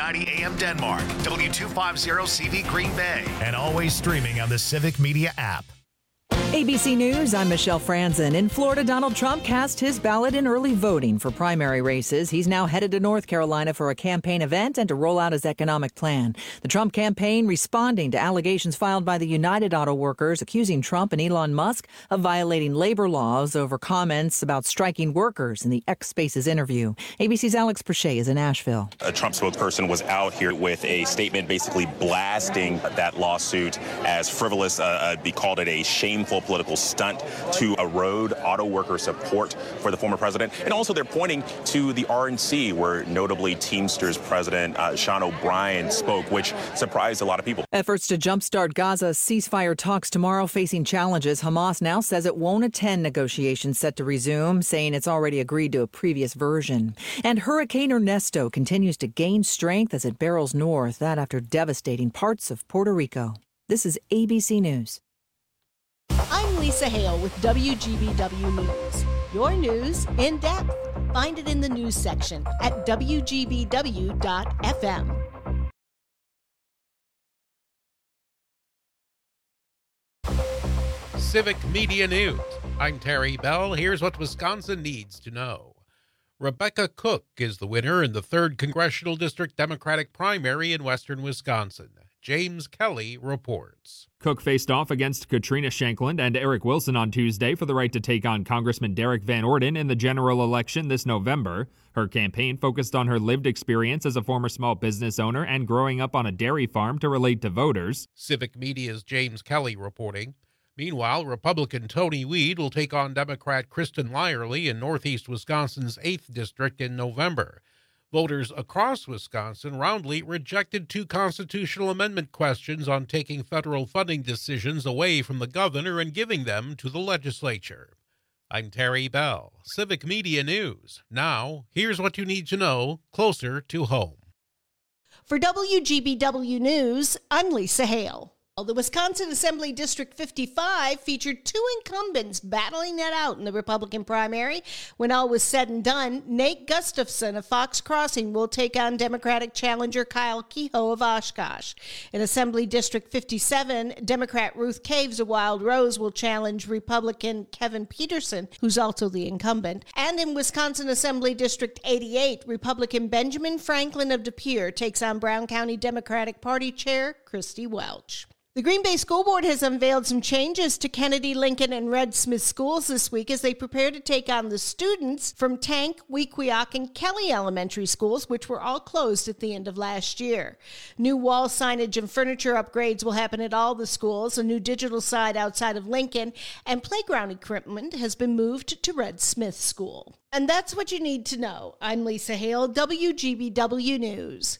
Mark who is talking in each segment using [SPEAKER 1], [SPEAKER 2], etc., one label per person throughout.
[SPEAKER 1] 1490 AM Denmark, W250CV Green Bay, and always streaming on the Civic Media app.
[SPEAKER 2] ABC News, I'm Michelle Franzen. In Florida, Donald Trump cast his ballot in early voting for primary races. He's now headed to North Carolina for a campaign event and to roll out his economic plan. The Trump campaign responding to allegations filed by the United Auto Workers accusing Trump and Elon Musk of violating labor laws over comments about striking workers in the X Spaces interview. ABC's Alex Perche is in Asheville.
[SPEAKER 3] A Trump spokesperson was out here with a statement basically blasting that lawsuit as frivolous. He called it a shameful political stunt to erode auto worker support for the former president. And also they're pointing to the RNC, where notably Teamsters President Sean O'Brien spoke, which surprised a lot of people.
[SPEAKER 2] Efforts to jumpstart Gaza's ceasefire talks tomorrow facing challenges. Hamas now says it won't attend negotiations set to resume, saying it's already agreed to a previous version. And Hurricane Ernesto continues to gain strength as it barrels north, that after devastating parts of Puerto Rico. This is ABC News.
[SPEAKER 4] I'm Lisa Hale with WGBW News. Your news in depth. Find it in the news section at WGBW.FM.
[SPEAKER 5] Civic Media News. I'm Terry Bell. Here's what Wisconsin needs to know. Rebecca Cook is the winner in the 3rd Congressional District Democratic primary in western Wisconsin. James Kelly reports.
[SPEAKER 6] Cook faced off against Katrina Shankland and Eric Wilson on Tuesday for the right to take on Congressman Derek Van Orden in the general election this November. Her campaign focused on her lived experience as a former small business owner and growing up on a dairy farm to relate to voters.
[SPEAKER 5] Civic Media's James Kelly reporting. Meanwhile, Republican Tony Weed will take on Democrat Kristen Lyerly in northeast Wisconsin's 8th District in November. Voters across Wisconsin roundly rejected 2 constitutional amendment questions on taking federal funding decisions away from the governor and giving them to the legislature. I'm Terry Bell, Civic Media News. Now, here's what you need to know closer to home.
[SPEAKER 4] For WGBW News, I'm Lisa Hale. The Wisconsin Assembly District 55 featured 2 incumbents battling it out in the Republican primary. When all was said and done, Nate Gustafson of Fox Crossing will take on Democratic challenger Kyle Kehoe of Oshkosh. In Assembly District 57, Democrat Ruth Caves of Wild Rose will challenge Republican Kevin Peterson, who's also the incumbent. And in Wisconsin Assembly District 88, Republican Benjamin Franklin of De Pere takes on Brown County Democratic Party Chair Christy Welch. The Green Bay School Board has unveiled some changes to Kennedy, Lincoln, and Red Smith schools this week as they prepare to take on the students from Tank, Wequiak, and Kelly elementary schools, which were all closed at the end of last year. New wall signage and furniture upgrades will happen at all the schools, a new digital side outside of Lincoln, and playground equipment has been moved to Red Smith School. And that's what you need to know. I'm Lisa Hale, WGBW News.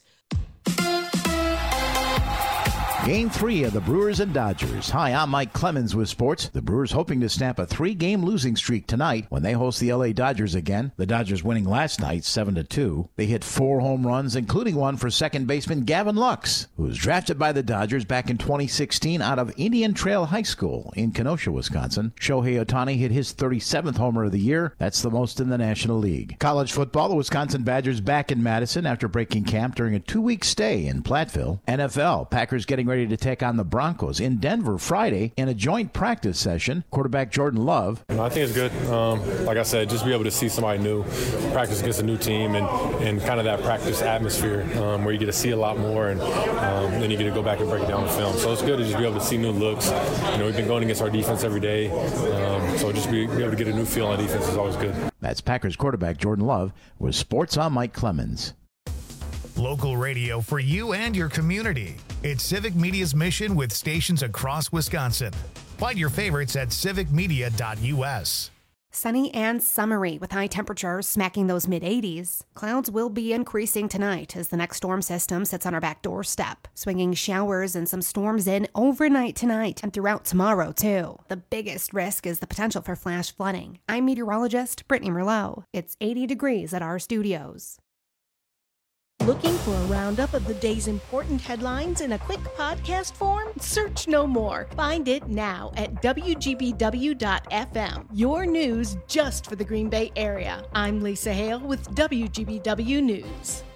[SPEAKER 7] Game 3 of the Brewers and Dodgers. Hi, I'm Mike Clemens with sports. The Brewers hoping to snap a 3-game losing streak tonight when they host the LA Dodgers again. The Dodgers winning last night 7-2. They hit 4 home runs, including one for second baseman Gavin Lux, who was drafted by the Dodgers back in 2016 out of Indian Trail High School in Kenosha, Wisconsin. Shohei Ohtani hit his 37th homer of the year. That's the most in the National League. College football, the Wisconsin Badgers back in Madison after breaking camp during a 2-week stay in Platteville. NFL, Packers getting ready to take on the Broncos in Denver Friday in a joint practice session. Quarterback Jordan Love.
[SPEAKER 8] I think it's good. Like I said, just be able to see somebody new, practice against a new team, and kind of that practice atmosphere where you get to see a lot more, and then you get to go back and break it down on film. So it's good to just be able to see new looks. We've been going against our defense every day, so just be able to get a new feel on defense is always good.
[SPEAKER 7] That's Packers quarterback Jordan Love with Sports on Mike Clemens.
[SPEAKER 1] Local radio for you and your community. It's Civic Media's mission with stations across Wisconsin. Find your favorites at civicmedia.us.
[SPEAKER 9] Sunny and summery with high temperatures smacking those mid-80s. Clouds will be increasing tonight as the next storm system sits on our back doorstep, swinging showers and some storms in overnight tonight and throughout tomorrow, too. The biggest risk is the potential for flash flooding. I'm meteorologist Brittany Merlot. It's 80 degrees at our studios.
[SPEAKER 4] Looking for a roundup of the day's important headlines in a quick podcast form? Search no more. Find it now at WGBW.FM. Your news just for the Green Bay area. I'm Lisa Hale with WGBW News.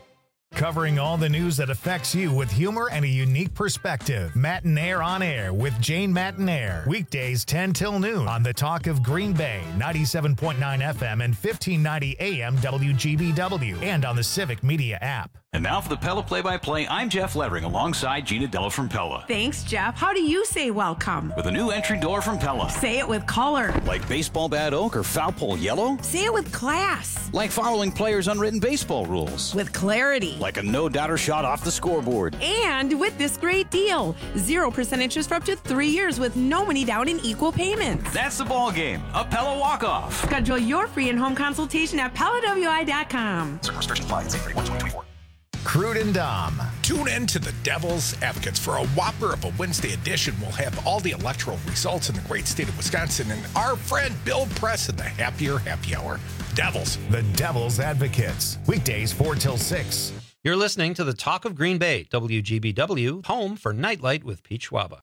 [SPEAKER 1] Covering all the news that affects you with humor and a unique perspective. Matinaire on Air with Jane Matinaire. Weekdays 10 till noon on the Talk of Green Bay, 97.9 FM and 1590 AM WGBW, and on the Civic Media app.
[SPEAKER 10] And now for the Pella Play-by-Play, I'm Jeff Levering alongside Gina Della from Pella.
[SPEAKER 11] Thanks, Jeff. How do you say welcome?
[SPEAKER 10] With a new entry door from Pella.
[SPEAKER 11] Say it with color.
[SPEAKER 10] Like baseball bat oak or foul pole yellow?
[SPEAKER 11] Say it with class.
[SPEAKER 10] Like following players' unwritten baseball rules.
[SPEAKER 11] With clarity.
[SPEAKER 10] Like a no-doubter shot off the scoreboard.
[SPEAKER 11] And with this great deal, 0% interest for up to 3 years with no money down in equal payments.
[SPEAKER 10] That's the ball game. A Pella walk-off.
[SPEAKER 11] Schedule your free in-home consultation at PellaWI.com.
[SPEAKER 3] Certain restrictions apply. Save 31/2024.
[SPEAKER 1] Crude and Dom.
[SPEAKER 12] Tune in to the Devil's Advocates for a whopper of a Wednesday edition. We'll have all the electoral results in the great state of Wisconsin and our friend Bill Press in the Happier Happy Hour. Devils.
[SPEAKER 1] The Devil's Advocates. Weekdays 4 till 6.
[SPEAKER 13] You're listening to the Talk of Green Bay, WGBW, home for Nightlight with Pete Schwaba.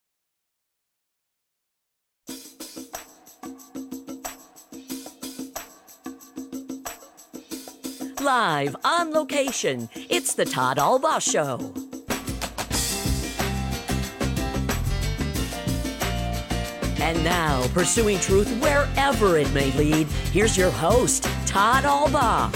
[SPEAKER 14] Live on location, it's the Todd Albaugh Show. And now, pursuing truth wherever it may lead, here's your host, Todd Albaugh.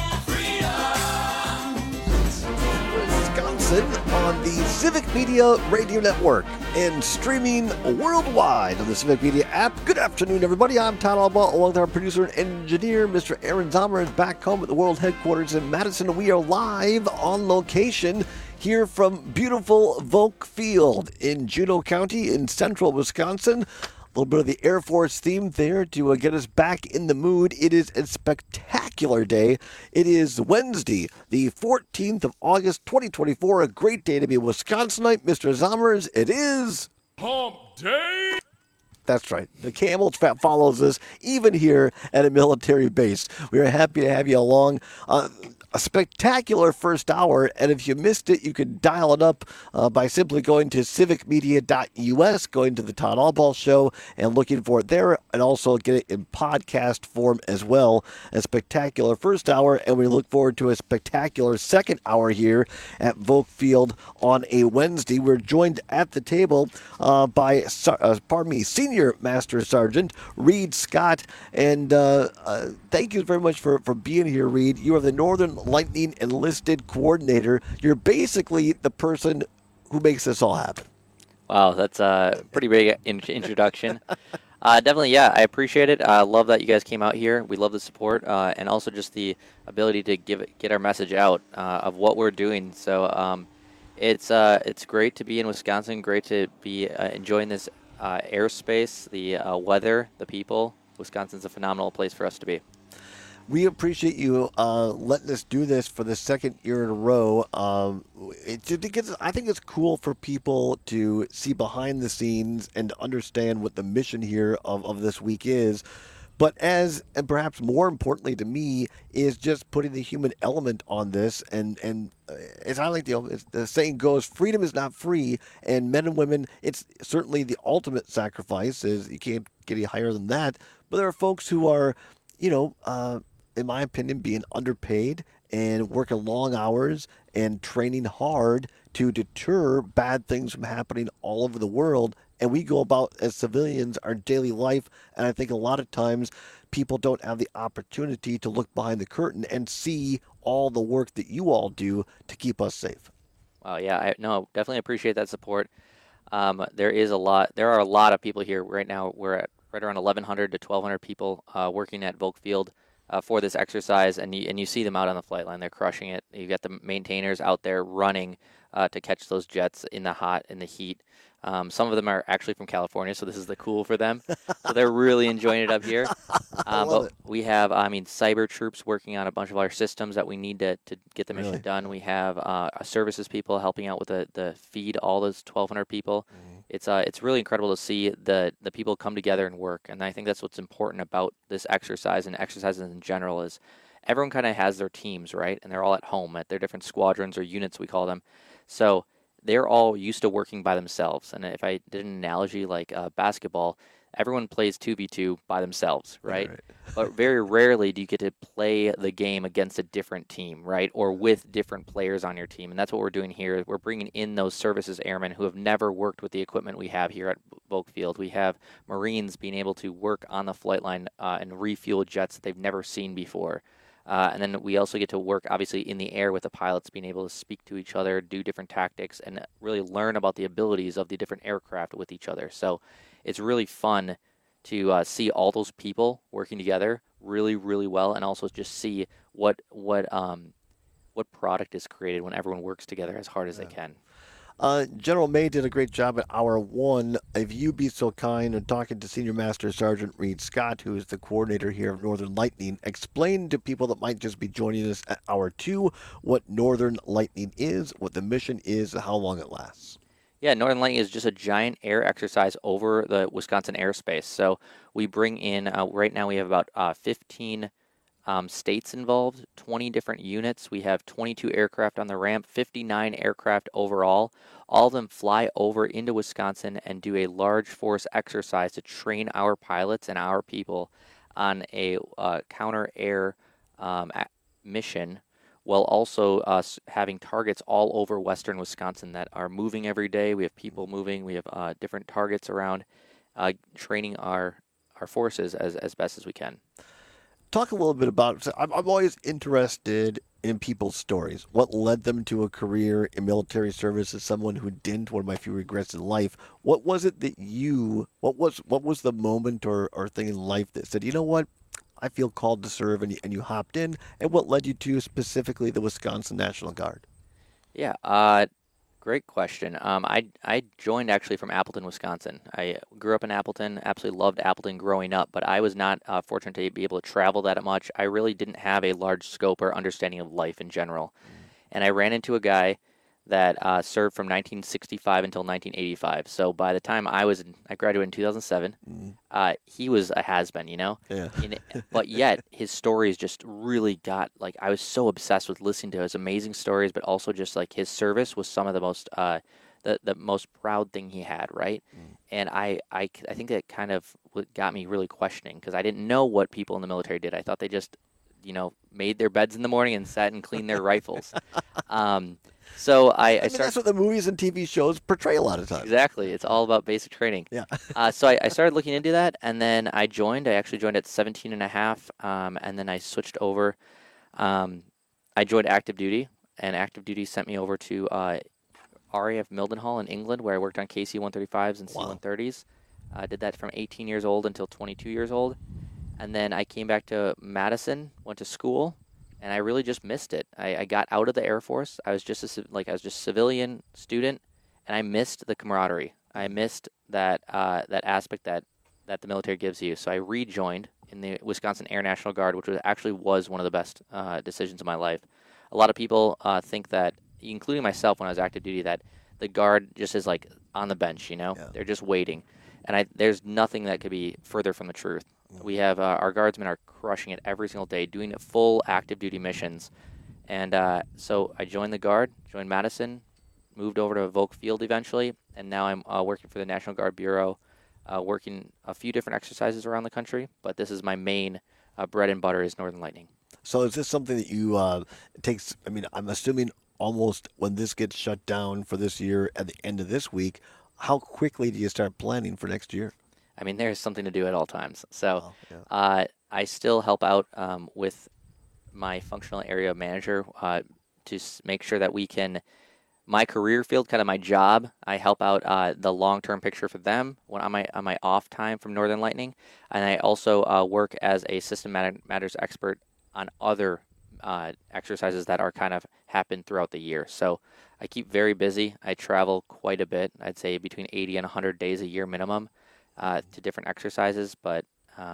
[SPEAKER 15] Wisconsin on the Civic Media Radio Network and streaming worldwide on the Civic Media app. Good afternoon, everybody. I'm Todd Albaugh, along with our producer and engineer, Mr. Aaron Zomer, is back home at the world headquarters in Madison. We are live on location here from beautiful Volk Field in Juneau County in central Wisconsin. A little bit of the Air Force theme there to get us back in the mood. It is a spectacular day. It is Wednesday, the 14th of August, 2024. A great day to be a Wisconsinite. Mr. Zommers, it is
[SPEAKER 12] Hump Day.
[SPEAKER 15] That's right. The Camel Trap follows us even here at a military base. We are happy to have you along. A spectacular first hour, and if you missed it, you can dial it up by simply going to civicmedia.us, going to the Todd Albaugh Show, and looking for it there, and also get it in podcast form as well. A spectacular first hour, and we look forward to a spectacular second hour here at Volk Field on a Wednesday. We're joined at the table by, Senior Master Sergeant Reed Scott, and thank you very much for being here, Reed. You are the Northern Lightning Enlisted Coordinator. You're basically the person who makes this all happen.
[SPEAKER 16] Wow, that's a pretty big introduction. Definitely, yeah, I appreciate it. I love that you guys came out here. We love the support and also just the ability to get our message out of what we're doing. So it's great to be in Wisconsin, great to be enjoying this airspace, the weather, the people. Wisconsin's a phenomenal place for us to be.
[SPEAKER 15] We appreciate you letting us do this for the second year in a row. I think it's cool for people to see behind the scenes and to understand what the mission here of this week is. But and perhaps more importantly to me, is just putting the human element on this. And as I like the saying goes, freedom is not free. And men and women, it's certainly the ultimate sacrifice. You can't get any higher than that. But there are folks who are, in my opinion, being underpaid and working long hours and training hard to deter bad things from happening all over the world. And we go about as civilians our daily life, and I think a lot of times people don't have the opportunity to look behind the curtain and see all the work that you all do to keep us safe.
[SPEAKER 16] Well, yeah, definitely appreciate that support. There are a lot of people here right now. We're at right around 1,100 to 1,200 people working at Volk Field for this exercise, and you see them out on the flight line. They're crushing it. You got the maintainers out there running to catch those jets in the heat. Some of them are actually from California, so this is the cool for them. So they're really enjoying it up here. But we have, cyber troops working on a bunch of our systems that we need to get the mission done. We have services people helping out with the feed all those 1,200 people. Mm-hmm. It's really incredible to see the people come together and work, and I think that's what's important about this exercise and exercises in general is everyone kind of has their teams, right? And they're all at home at their different squadrons or units, we call them. So they're all used to working by themselves. And if I did an analogy like basketball, everyone plays 2v2 by themselves, right? But very rarely do you get to play the game against a different team, right? Or with different players on your team. And that's what we're doing here. We're bringing in those services airmen who have never worked with the equipment we have here at Volk Field. We have Marines being able to work on the flight line and refuel jets that they've never seen before. And then we also get to work, obviously, in the air with the pilots, being able to speak to each other, do different tactics, and really learn about the abilities of the different aircraft with each other. So it's really fun to see all those people working together really, really well, and also just see what product is created when everyone works together as hard as they can.
[SPEAKER 15] General May did a great job at hour 1. If you'd be so kind and talking to Senior Master Sergeant Reed Scott, who is the coordinator here of Northern Lightning, explain to people that might just be joining us at hour 2 what Northern Lightning is, what the mission is, and how long it lasts.
[SPEAKER 16] Yeah, Northern Lightning is just a giant air exercise over the Wisconsin airspace. So we bring in, right now we have about 15 states involved, 20 different units. We have 22 aircraft on the ramp, 59 aircraft overall. All of them fly over into Wisconsin and do a large force exercise to train our pilots and our people on a counter-air mission, while also having targets all over western Wisconsin that are moving every day. We have people moving. We have different targets around, training our forces as best as we can.
[SPEAKER 15] Talk a little bit about, I'm always interested in people's stories. What led them to a career in military service as someone who didn't, one of my few regrets in life. What was it that what was the moment or thing in life that said, you know what, I feel called to serve, and you hopped in, and what led you to specifically the Wisconsin National Guard?
[SPEAKER 16] Yeah, great question. I joined actually from Appleton, Wisconsin. I grew up in Appleton, absolutely loved Appleton growing up, but I was not fortunate to be able to travel that much. I really didn't have a large scope or understanding of life in general. And I ran into a guy that served from 1965 until 1985. So by the time I graduated in 2007, he was a has-been, you know?
[SPEAKER 15] Yeah.
[SPEAKER 16] But yet, his stories just really got, like, I was so obsessed with listening to his amazing stories, but also just, like, his service was some of the most, the most proud thing he had, right? And I think that kind of got me really questioning, because I didn't know what people in the military did. I thought they just, made their beds in the morning and sat and cleaned their rifles. So I started.
[SPEAKER 15] That's what the movies and TV shows portray a lot of times.
[SPEAKER 16] Exactly. It's all about basic training.
[SPEAKER 15] Yeah.
[SPEAKER 16] So I started looking into that, and then I joined. I actually joined at 17 and a half, and then I switched over. I joined active duty, and active duty sent me over to RAF Mildenhall in England, where I worked on KC-135s and C-130s. I did that from 18 years old until 22 years old. And then I came back to Madison, went to school, and I really just missed it. I got out of the Air Force. I was just a civilian student, and I missed the camaraderie. I missed that aspect that the military gives you. So I rejoined in the Wisconsin Air National Guard, which was one of the best decisions of my life. A lot of people think that, including myself when I was active duty, that the Guard just is like on the bench, Yeah. They're just waiting. And there's nothing that could be further from the truth. We have our guardsmen are crushing it every single day, doing full active duty missions. And so I joined the Guard, joined Madison, moved over to Volk Field eventually, and now I'm working for the National Guard Bureau, working a few different exercises around the country. But this is my main bread and butter is Northern Lightning.
[SPEAKER 15] So is this something that you takes? I mean, I'm assuming almost when this gets shut down for this year at the end of this week, how quickly do you start planning for next year?
[SPEAKER 16] I mean, there's something to do at all times. So I still help out with my functional area manager to make sure that we can, my career field, kind of my job, I help out the long-term picture for them when on my off time from Northern Lightning. And I also work as a system matters expert on other exercises that are kind of happen throughout the year. So I keep very busy. I travel quite a bit. I'd say between 80 and 100 days a year minimum. To different exercises, but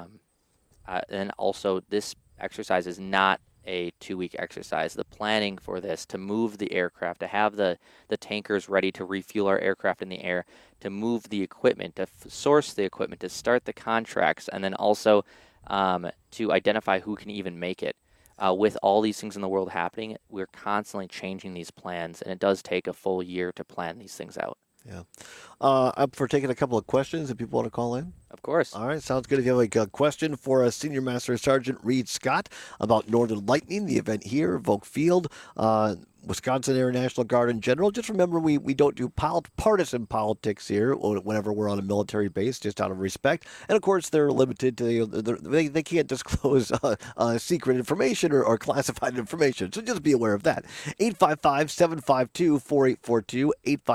[SPEAKER 16] and also this exercise is not a 2-week exercise. The planning for this, to move the aircraft, to have the tankers ready to refuel our aircraft in the air, to move the equipment, to source the equipment, to start the contracts, and then also to identify who can even make it. With all these things in the world happening, we're constantly changing these plans, and it does take a full year to plan these things out.
[SPEAKER 15] Yeah. Up for taking a couple of questions if people want to call in.
[SPEAKER 16] Of course.
[SPEAKER 15] All right, sounds good. If you have a question for Senior Master Sergeant Reed Scott about Northern Lightning, the event here, Volk Field, Wisconsin Air National Guard in general, just remember we don't do partisan politics here whenever we're on a military base, just out of respect. And, of course, they're limited to, they can't disclose secret information or classified information. So just be aware of that. 855-752-4842,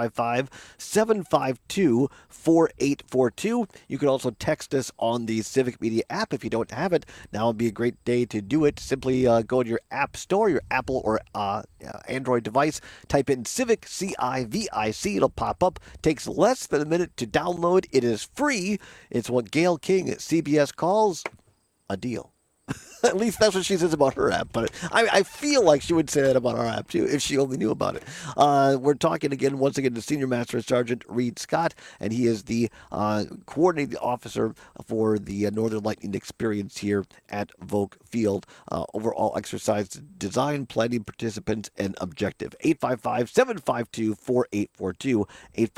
[SPEAKER 15] 855-752-4842. You can also text us on the Civic Media app if you don't have it. Now would be a great day to do it. Simply go to your app store, your Apple or Android device, type in Civic, C-I-V-I-C. It'll pop up. Takes less than a minute to download. It is free. It's what Gail King at CBS calls a deal. At least that's what she says about her app. But I feel like she would say that about our app, too, if she only knew about it. We're talking once again, to Senior Master Sergeant Reed Scott, and he is the coordinating officer for the Northern Lightning experience here at Volk Field. Overall exercise design, planning, participants, and objective. 855-752-4842,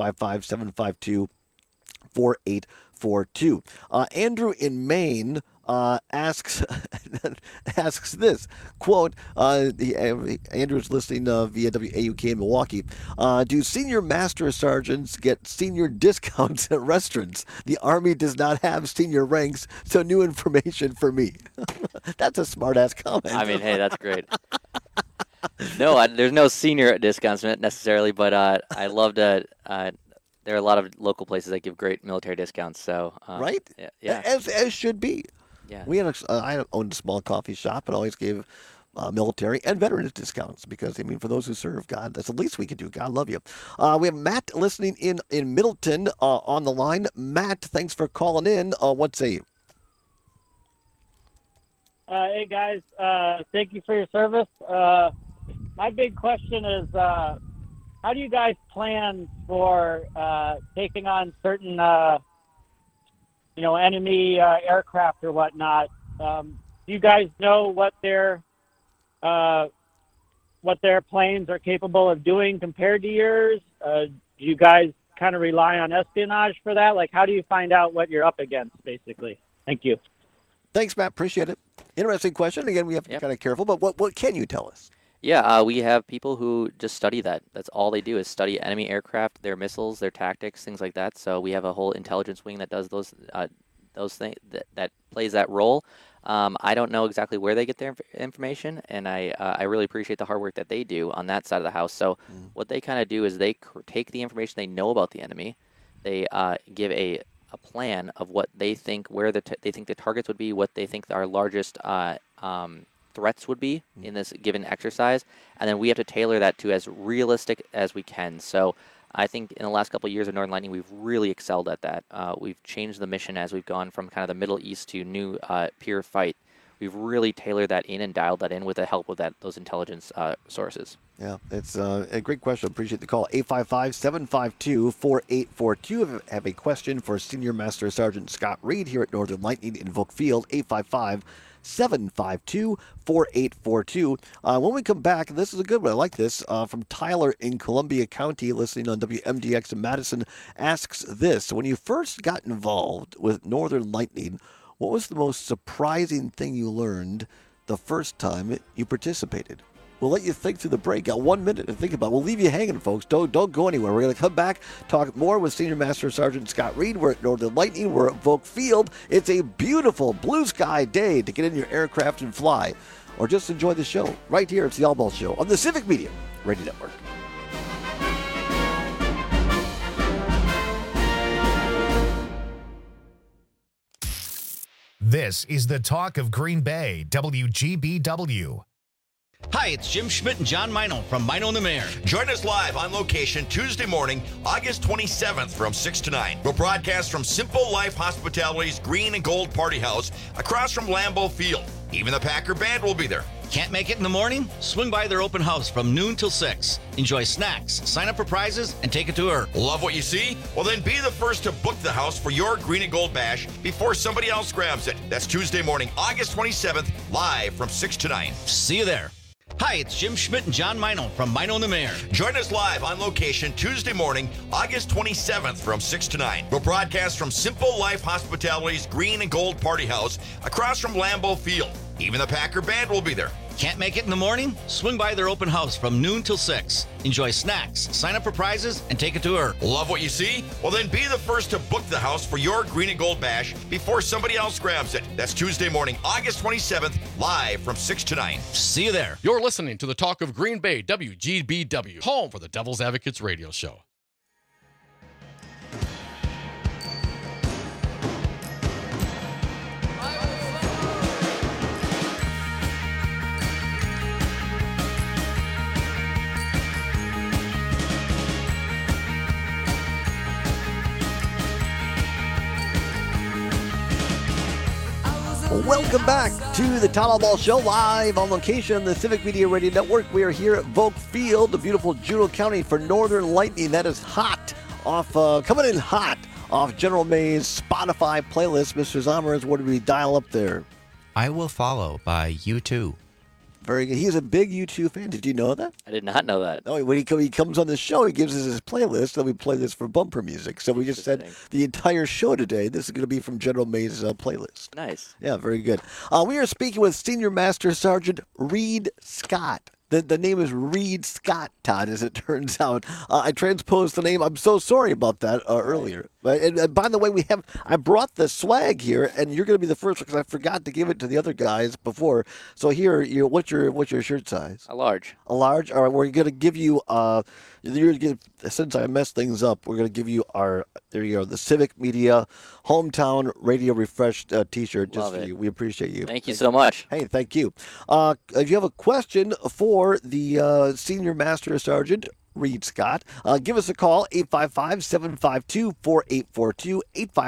[SPEAKER 15] 855-752-4842. Andrew in Maine asks this, quote, Andrew's listening via WAUK in Milwaukee, do senior master sergeants get senior discounts at restaurants? The Army does not have senior ranks, so new information for me. That's a smart-ass comment.
[SPEAKER 16] I mean, hey, that's great. No, there's no senior discounts necessarily, but I love to... there are a lot of local places that give great military discounts. So
[SPEAKER 15] right,
[SPEAKER 16] yeah,
[SPEAKER 15] as should be.
[SPEAKER 16] Yeah,
[SPEAKER 15] I owned a small coffee shop and always gave military and veterans discounts because, I mean, for those who serve, God, that's the least we can do. God love you. We have Matt listening in Middleton on the line. Matt, thanks for calling in. What say you?
[SPEAKER 17] Hey guys, thank you for your service. My big question is, how do you guys plan for taking on certain, enemy aircraft or whatnot? Do you guys know what their planes are capable of doing compared to yours? Do you guys kind of rely on espionage for that? Like, how do you find out what you're up against, basically? Thank you.
[SPEAKER 15] Thanks, Matt. Appreciate it. Interesting question. Again, we have to be kind of careful, but what can you tell us?
[SPEAKER 16] Yeah, we have people who just study that. That's all they do is study enemy aircraft, their missiles, their tactics, things like that. So we have a whole intelligence wing that does those things, that plays that role. I don't know exactly where they get their information, and I really appreciate the hard work that they do on that side of the house. So what they kind of do is they take the information they know about the enemy, they give a plan of what they think, where they think the targets would be, what they think our largest threats would be in this given exercise, and then we have to tailor that to as realistic as we can. So I think in the last couple of years of Northern Lightning, we've really excelled at that. We've changed the mission as we've gone from kind of the Middle East to new peer fight. We've really tailored that in and dialed that in with the help of those intelligence sources.
[SPEAKER 15] Yeah, it's a great question. Appreciate the call. 855-752-4842. If you have a question for Senior Master Sergeant Scott Reed here at Northern Lightning in Volk Field, 855-752-4842. When we come back, this is a good one. I like this. From Tyler in Columbia County, listening on WMDX in Madison, asks this. When you first got involved with Northern Lightning, what was the most surprising thing you learned the first time you participated? We'll let you think through the break. Got 1 minute to think about it. We'll leave you hanging, folks. Don't go anywhere. We're going to come back, talk more with Senior Master Sergeant Scott Reed. We're at Northern Lightning. We're at Volk Field. It's a beautiful blue sky day to get in your aircraft and fly, or just enjoy the show right here. It's the All Ball Show on the Civic Media Radio Network.
[SPEAKER 1] This is the talk of Green Bay, WGBW.
[SPEAKER 18] Hi, it's Jim Schmidt and John Mino from Mino and the Mayor.
[SPEAKER 19] Join us live on location Tuesday morning, August 27th from 6 to 9. We'll broadcast from Simple Life Hospitality's Green and Gold Party House across from Lambeau Field. Even the Packer Band will be there.
[SPEAKER 18] Can't make it in the morning? Swing by their open house from noon till 6. Enjoy snacks, sign up for prizes, and take a tour.
[SPEAKER 19] Love what you see? Well, then be the first to book the house for your Green and Gold Bash before somebody else grabs it. That's Tuesday morning, August 27th, live from 6 to 9.
[SPEAKER 18] See you there. Hi, it's Jim Schmidt and John Mino from Mino and the Mayor.
[SPEAKER 19] Join us live on location Tuesday morning, August 27th from 6 to 9. We'll broadcast from Simple Life Hospitality's Green and Gold Party House across from Lambeau Field. Even the Packer Band will be there.
[SPEAKER 18] Can't make it in the morning? Swing by their open house from noon till 6. Enjoy snacks, sign up for prizes, and take a tour.
[SPEAKER 19] Love what you see? Well, then be the first to book the house for your Green and Gold Bash before somebody else grabs it. That's Tuesday morning, August 27th, live from 6 to 9.
[SPEAKER 18] See you there.
[SPEAKER 20] You're listening to the Talk of Green Bay, WGBW, home for the Devil's Advocates radio show.
[SPEAKER 15] Welcome back to the Town Hall Ball Show, live on location on the Civic Media Radio Network. We are here at Volk Field, the beautiful Juneau County, for Northern Lightning. That is hot, coming in hot off General May's Spotify playlist. Mr. Zommers, what did we dial up there?
[SPEAKER 21] I Will Follow by U2.
[SPEAKER 15] Very good. He's a big U2 fan. Did you know that?
[SPEAKER 16] I did not know that.
[SPEAKER 15] No, when he comes on the show, he gives us his playlist, and we play this for bumper music. So we just said the entire show today, this is going to be from General May's playlist.
[SPEAKER 16] Nice.
[SPEAKER 15] Yeah, very good. We are speaking with Senior Master Sergeant Reed Scott. The name is Reed Scott, Todd, as it turns out. I transposed the name. I'm so sorry about that earlier. And by the way, I brought the swag here, and you're going to be the first because I forgot to give it to the other guys before. So here, what's your shirt size?
[SPEAKER 16] A large.
[SPEAKER 15] A large. All right, we're going to give you. Since I messed things up, we're going to give you there you go, the Civic Media Hometown Radio Refreshed T-shirt just for you. We appreciate you.
[SPEAKER 16] Thank you so much.
[SPEAKER 15] Hey, thank you. If you have a question for the Senior Master Sergeant Reed Scott, give us a call, 855-752-4842,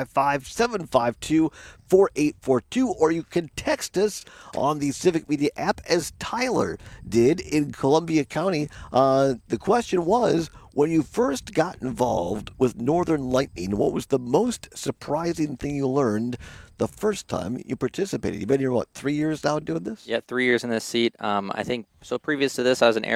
[SPEAKER 15] 855-752-4842, or you can text us on the Civic Media app as Tyler did in Columbia County. The question was, when you first got involved with Northern Lightning, what was the most surprising thing you learned the first time you participated? You've been here, 3 years now doing this?
[SPEAKER 16] Yeah, 3 years in this seat. I think, so previous to this, I was an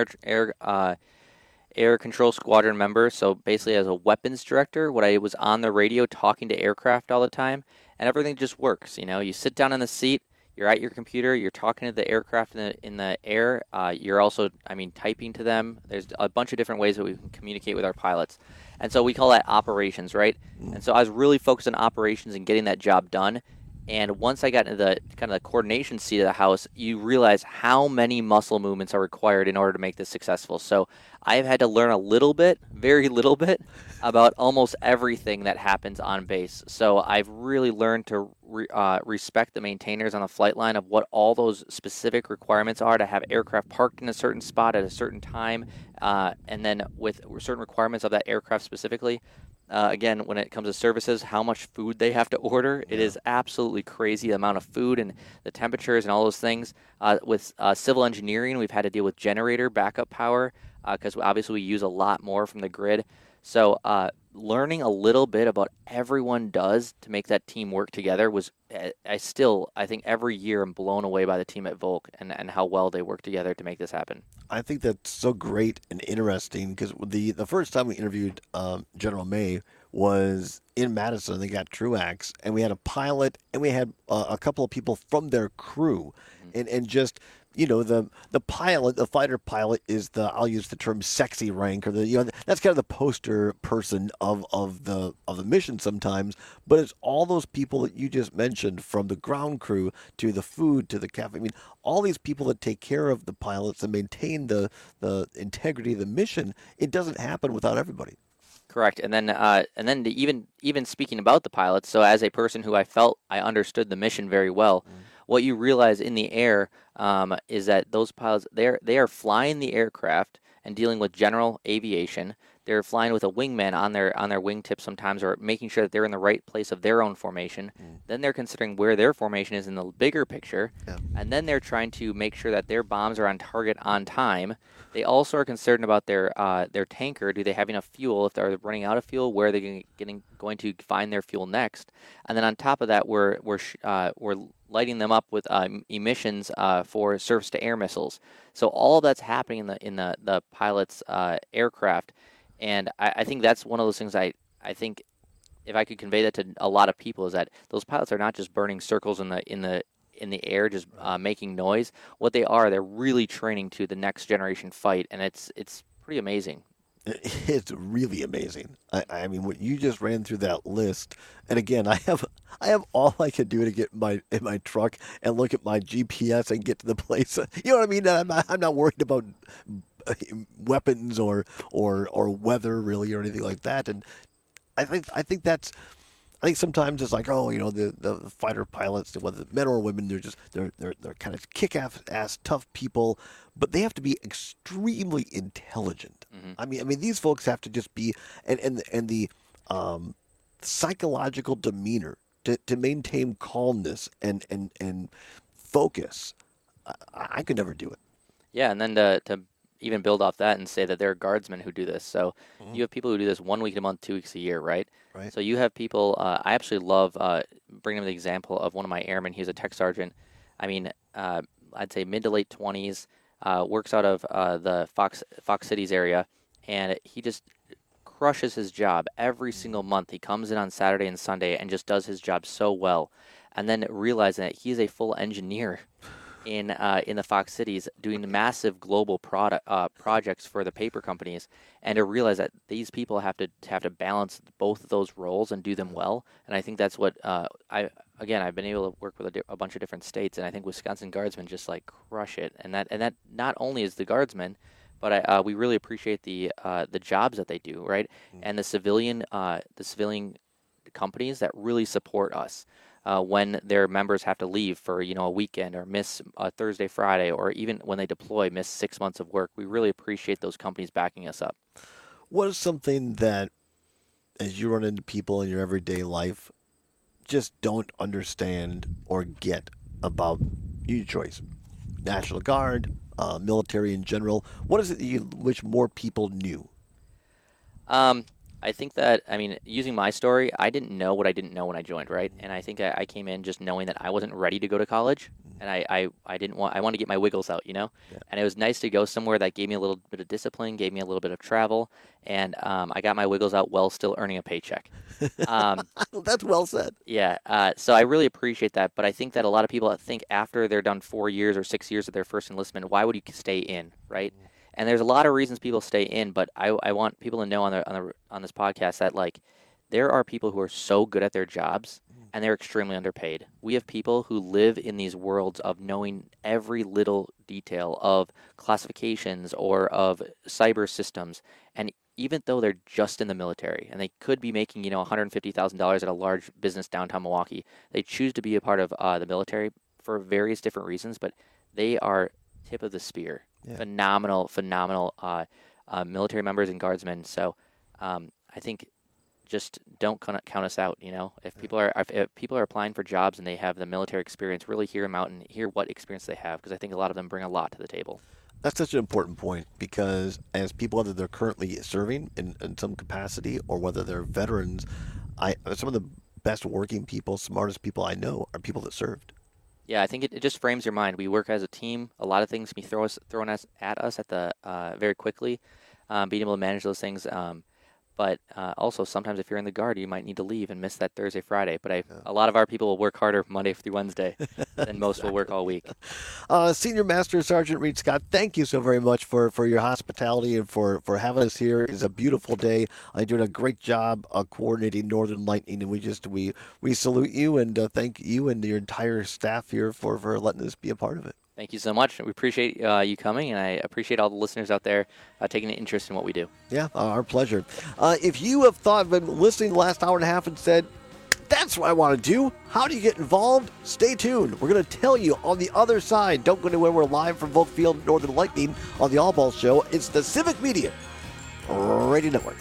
[SPEAKER 16] air control squadron member, so basically as a weapons director, I was on the radio talking to aircraft all the time, and everything just works. You sit down in the seat, you're at your computer, you're talking to the aircraft in the air, you're also, typing to them. There's a bunch of different ways that we can communicate with our pilots, and so we call that operations, right? And so I was really focused on operations and getting that job done. And once I got into the kind of the coordination seat of the house, you realize how many muscle movements are required in order to make this successful. So I've had to learn a little bit, very little bit, about almost everything that happens on base. So I've really learned to respect the maintainers on the flight line of what all those specific requirements are to have aircraft parked in a certain spot at a certain time, and then with certain requirements of that aircraft specifically. Again, when it comes to services, how much food they have to order. It is absolutely crazy, the amount of food and the temperatures and all those things. With civil engineering, we've had to deal with generator backup power because obviously we use a lot more from the grid. So learning a little bit about everyone does to make that team work together was, I think every year I'm blown away by the team at Volk and how well they work together to make this happen.
[SPEAKER 15] I think that's so great and interesting because the first time we interviewed General May was in Madison. They got Truax, and we had a pilot, and we had a couple of people from their crew, and just you know, the pilot, the fighter pilot is I'll use the term sexy rank, or that's kind of the poster person of the mission sometimes, but it's all those people that you just mentioned, from the ground crew to the food to the cafe. I mean, all these people that take care of the pilots and maintain the integrity of the mission. It doesn't happen without everybody.
[SPEAKER 16] Correct. And then even speaking about the pilots, so as a person who I felt I understood the mission very well, what you realize in the air is that those pilots, they are flying the aircraft and dealing with general aviation. They're flying with a wingman on their wingtip sometimes, or making sure that they're in the right place of their own formation. Then they're considering where their formation is in the bigger picture, and then they're trying to make sure that their bombs are on target on time. They also are concerned about their tanker. Do they have enough fuel? If they're running out of fuel, where are they going to find their fuel next? And then on top of that, we're lighting them up with emissions for surface-to-air missiles. So all of that's happening in the pilot's aircraft, and I think that's one of those things. I think if I could convey that to a lot of people, is that those pilots are not just burning circles in the air, just making noise. What they are, they're really training to the next generation fight, and it's pretty amazing.
[SPEAKER 15] It's really amazing. I mean, what you just ran through that list, and again, I have all I can do to get in my truck and look at my GPS and get to the place. You know what I mean? I'm not worried about weapons or weather really or anything like that. And I think sometimes it's like, oh, you know, the fighter pilots, whether men or women, they're kind of kick-ass tough people, but they have to be extremely intelligent. Mm-hmm. I mean these folks have to just be and the psychological demeanor to maintain calmness and focus. I could never do it.
[SPEAKER 16] Yeah, and then to even build off that and say that there are guardsmen who do this. So you have people who do this 1 week a month, 2 weeks a year, right?
[SPEAKER 15] Right.
[SPEAKER 16] So you have people, I absolutely love bringing them the example of one of my airmen. He's a tech sergeant. I mean, I'd say mid to late 20s, works out of the Fox Cities area, and he just crushes his job every single month. He comes in on Saturday and Sunday and just does his job so well, and then realizing that he's a full engineer in the Fox Cities doing massive global projects for the paper companies, and to realize that these people have to balance both of those roles and do them well. And I think that's what I've been able to work with a bunch of different states, and I think Wisconsin Guardsmen just like crush it. And that not only is the Guardsmen, but we really appreciate the jobs that they do, right? And the civilian companies that really support us. When their members have to leave for a weekend or miss a Thursday, Friday, or even when they deploy, miss 6 months of work, we really appreciate those companies backing us up.
[SPEAKER 15] What is something that, as you run into people in your everyday life, just don't understand or get about your choice? National Guard, military in general. What is it that you wish more people knew?
[SPEAKER 16] I think that, using my story, I didn't know what I didn't know when I joined, right? And I think I came in just knowing that I wasn't ready to go to college, and I wanted to get my wiggles out, Yeah. And it was nice to go somewhere that gave me a little bit of discipline, gave me a little bit of travel, and I got my wiggles out while still earning a paycheck.
[SPEAKER 15] That's well said.
[SPEAKER 16] Yeah, so I really appreciate that, but I think that a lot of people think after they're done 4 years or 6 years of their first enlistment, why would you stay in, right? And there's a lot of reasons people stay in, but I want people to know on this podcast that there are people who are so good at their jobs and they're extremely underpaid. We have people who live in these worlds of knowing every little detail of classifications or of cyber systems, and even though they're just in the military and they could be making $150,000 at a large business downtown Milwaukee, they choose to be a part of the military for various different reasons, but they are tip of the spear. Yeah. Phenomenal military members and guardsmen. So I think just don't count us out. If people are applying for jobs and they have the military experience, really hear them out and hear what experience they have, because I think a lot of them bring a lot to the table.
[SPEAKER 15] That's such an important point, because as people, whether they're currently serving in some capacity or whether they're veterans, some of the best working people, smartest people I know are people that served.
[SPEAKER 16] Yeah, I think it just frames your mind. We work as a team. A lot of things can be thrown at us very quickly, being able to manage those things. But also, sometimes if you're in the Guard, you might need to leave and miss that Thursday, Friday. But a lot of our people will work harder Monday through Wednesday than most will work all week.
[SPEAKER 15] Senior Master Sergeant Reed Scott, thank you so very much for your hospitality and for having us here. It's a beautiful day. You're doing a great job coordinating Northern Lightning, and we salute you and thank you and your entire staff here for letting us be a part of it.
[SPEAKER 16] Thank you so much. We appreciate you coming, and I appreciate all the listeners out there taking an interest in what we do.
[SPEAKER 15] Yeah, our pleasure. If you have been listening the last hour and a half and said, that's what I want to do, how do you get involved? Stay tuned. We're going to tell you on the other side. Don't go anywhere. We're live from Volk Field, Northern Lightning on the All Ball Show. It's the Civic Media Radio Network.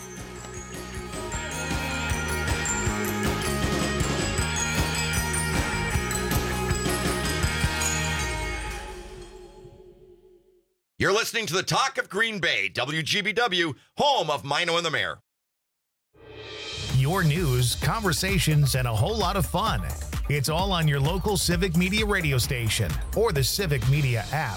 [SPEAKER 19] You're listening to the Talk of Green Bay, WGBW, home of Mino and the Mayor.
[SPEAKER 1] your news, conversations, and a whole lot of fun. It's all on your local Civic Media radio station or the Civic Media app.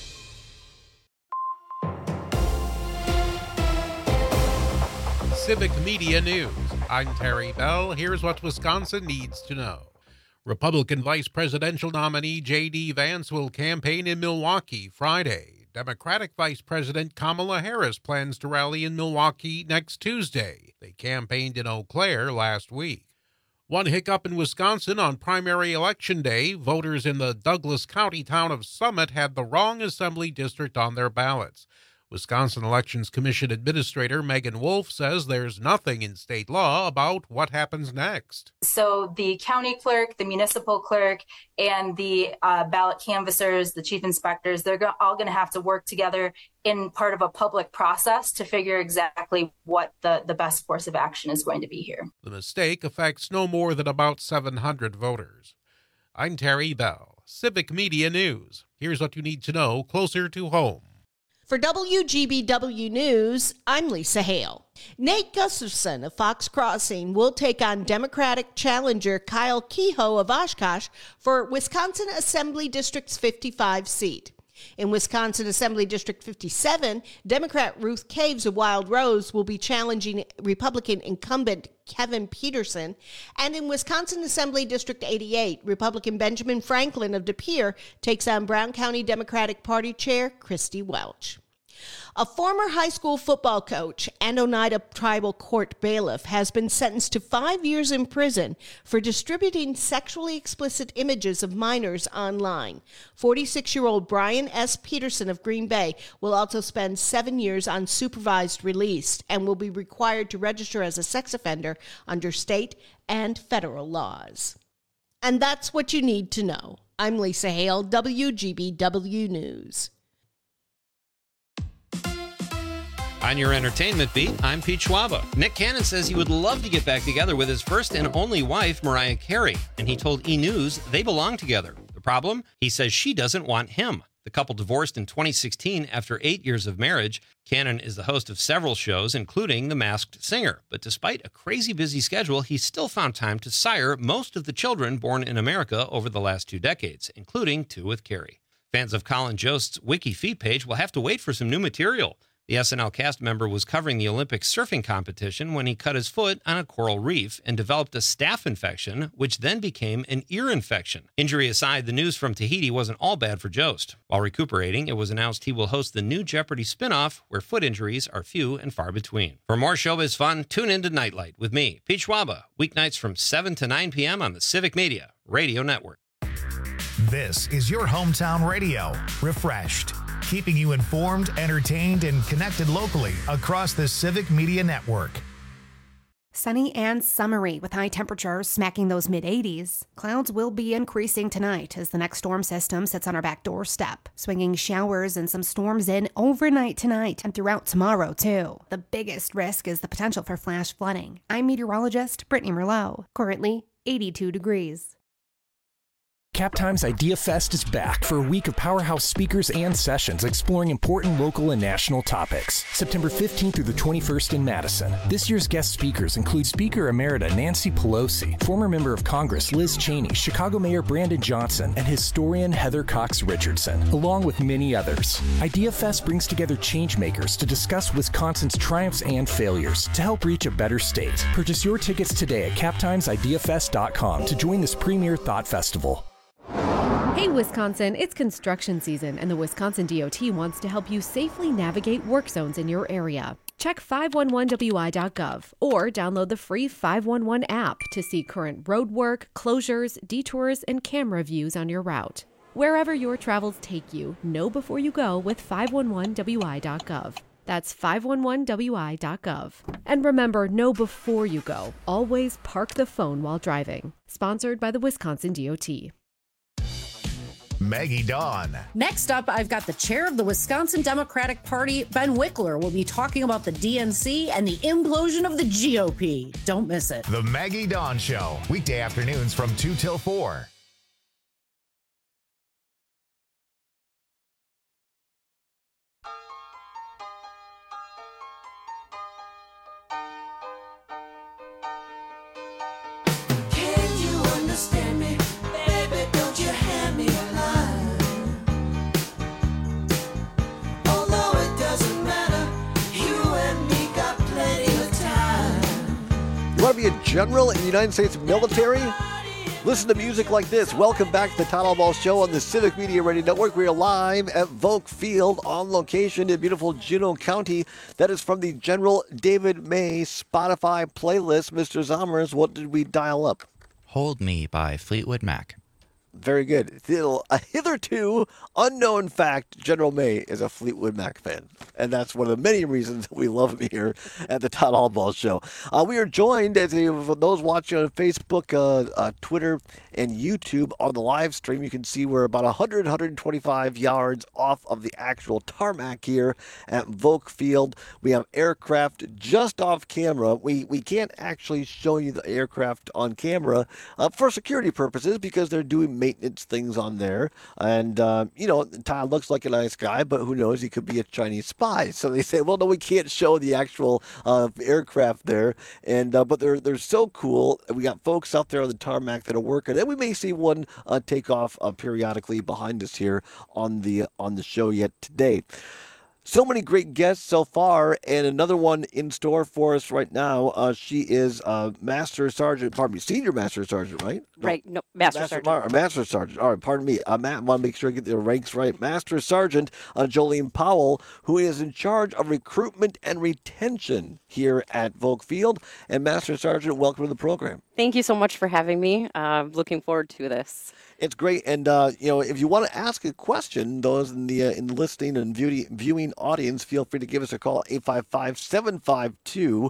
[SPEAKER 5] Civic Media News. I'm Terry Bell. Here's what Wisconsin needs to know. Republican vice presidential nominee J.D. Vance will campaign in Milwaukee Friday. Democratic Vice President Kamala Harris plans to rally in Milwaukee next Tuesday. They campaigned in Eau Claire last week. One hiccup in Wisconsin on primary election day, voters in the Douglas County town of Summit had the wrong assembly district on their ballots. Wisconsin Elections Commission Administrator Megan Wolf says there's nothing in state law about what happens next.
[SPEAKER 2] So the county clerk, the municipal clerk, and the ballot canvassers, the chief inspectors, they're all going to have to work together in part of a public process to figure exactly what the best course of action is going to be here.
[SPEAKER 5] The mistake affects no more than about 700 voters. I'm Terry Bell, Civic Media News. Here's what you need to know closer to home.
[SPEAKER 4] For WGBW News, I'm Lisa Hale. Nate Gustafson of Fox Crossing will take on Democratic challenger Kyle Kehoe of Oshkosh for Wisconsin Assembly District's 55 seat. In Wisconsin Assembly District 57, Democrat Ruth Caves of Wild Rose will be challenging Republican incumbent Kevin Peterson. And in Wisconsin Assembly District 88, Republican Benjamin Franklin of De Pere takes on Brown County Democratic Party Chair Christy Welch. A former high school football coach and Oneida Tribal Court bailiff has been sentenced to 5 years in prison for distributing sexually explicit images of minors online. 46-year-old Brian S. Peterson of Green Bay will also spend 7 years on supervised release and will be required to register as a sex offender under state and federal laws. And that's what you need to know. I'm Lisa Hale, WGBW News.
[SPEAKER 13] On your entertainment beat, I'm Pete Schwaba. Nick Cannon says he would love to get back together with his first and only wife, Mariah Carey, and he told E! News they belong together. The problem? He says she doesn't want him. The couple divorced in 2016 after 8 years of marriage. Cannon is the host of several shows, including The Masked Singer. But despite a crazy busy schedule, he still found time to sire most of the children born in America over the last 2 decades, including 2 with Carey. Fans of Colin Jost's Wiki feed page will have to wait for some new material. The SNL cast member was covering the Olympic surfing competition when he cut his foot on a coral reef and developed a staph infection, which then became an ear infection. Injury aside, the news from Tahiti wasn't all bad for Jost. While recuperating, it was announced he will host the new Jeopardy spinoff, where foot injuries are few and far between. For more showbiz fun, tune into Nightlight with me, Pete Schwaba, weeknights from 7 to 9 p.m. on the Civic Media Radio Network.
[SPEAKER 1] This is your hometown radio, refreshed, keeping you informed, entertained, and connected locally across the Civic Media Network.
[SPEAKER 9] Sunny and summery with high temperatures smacking those mid-80s. Clouds will be increasing tonight as the next storm system sits on our back doorstep, swinging showers and some storms in overnight tonight and throughout tomorrow, too. The biggest risk is the potential for flash flooding. I'm meteorologist Brittany Merlot, currently 82 degrees.
[SPEAKER 22] Captime's Idea Fest is back for a week of powerhouse speakers and sessions exploring important local and national topics. September 15th through the 21st in Madison. This year's guest speakers include Speaker Emerita Nancy Pelosi, former member of Congress Liz Cheney, Chicago Mayor Brandon Johnson, and historian Heather Cox Richardson, along with many others. Idea Fest brings together changemakers to discuss Wisconsin's triumphs and failures to help reach a better state. Purchase your tickets today at captimesideafest.com to join this premier thought festival.
[SPEAKER 23] Hey Wisconsin, it's construction season and the Wisconsin DOT wants to help you safely navigate work zones in your area. Check 511wi.gov or download the free 511 app to see current road work, closures, detours, and camera views on your route. Wherever your travels take you, know before you go with 511wi.gov. That's 511wi.gov. And remember, know before you go. Always park the phone while driving. Sponsored by the Wisconsin DOT.
[SPEAKER 1] Maggie Dawn.
[SPEAKER 24] Next up, I've got the chair of the Wisconsin Democratic Party, Ben Wickler, will be talking about the DNC and the implosion of the GOP. Don't miss it.
[SPEAKER 1] The Maggie Dawn Show, weekday afternoons from 2 till 4.
[SPEAKER 15] to be a general in the United States military? Listen to music like this. Welcome back to the Todd Albaugh Show on the Civic Media Radio Network. We are live at Volk Field on location in beautiful Juneau County. That is from the General David May Spotify playlist. Mr. Zommers, what did we dial up?
[SPEAKER 21] Hold Me by Fleetwood Mac.
[SPEAKER 15] Very good. A hitherto unknown fact, General May is a Fleetwood Mac fan. And that's one of the many reasons that we love him here at the Todd Albaugh Show. We are joined, as for those watching on Facebook, Twitter, and YouTube on the live stream. You can see we're about 125 yards off of the actual tarmac here at Volk Field. We have aircraft just off camera. We can't actually show you the aircraft on camera for security purposes because they're doing maintenance things on there. And, Todd looks like a nice guy, but who knows? He could be a Chinese spy. So they say, well, no, we can't show the actual aircraft there. And but they're so cool. We got folks out there on the tarmac that are working. And we may see one take off periodically behind us here on the show yet today. So many great guests so far, and another one in store for us right now. She is Senior Master Sergeant, right?
[SPEAKER 6] Right, no, Master Sergeant.
[SPEAKER 15] Master Sergeant. All right, pardon me. Matt, I want to make sure I get the ranks right. Master Sergeant Jolene Powell, who is in charge of recruitment and retention here at Volk Field. And Master Sergeant, welcome to the program.
[SPEAKER 6] Thank you so much for having me. Looking forward to this.
[SPEAKER 15] It's great, and if you want to ask a question, those in the listening and viewing audience, feel free to give us a call, 855-752-4842,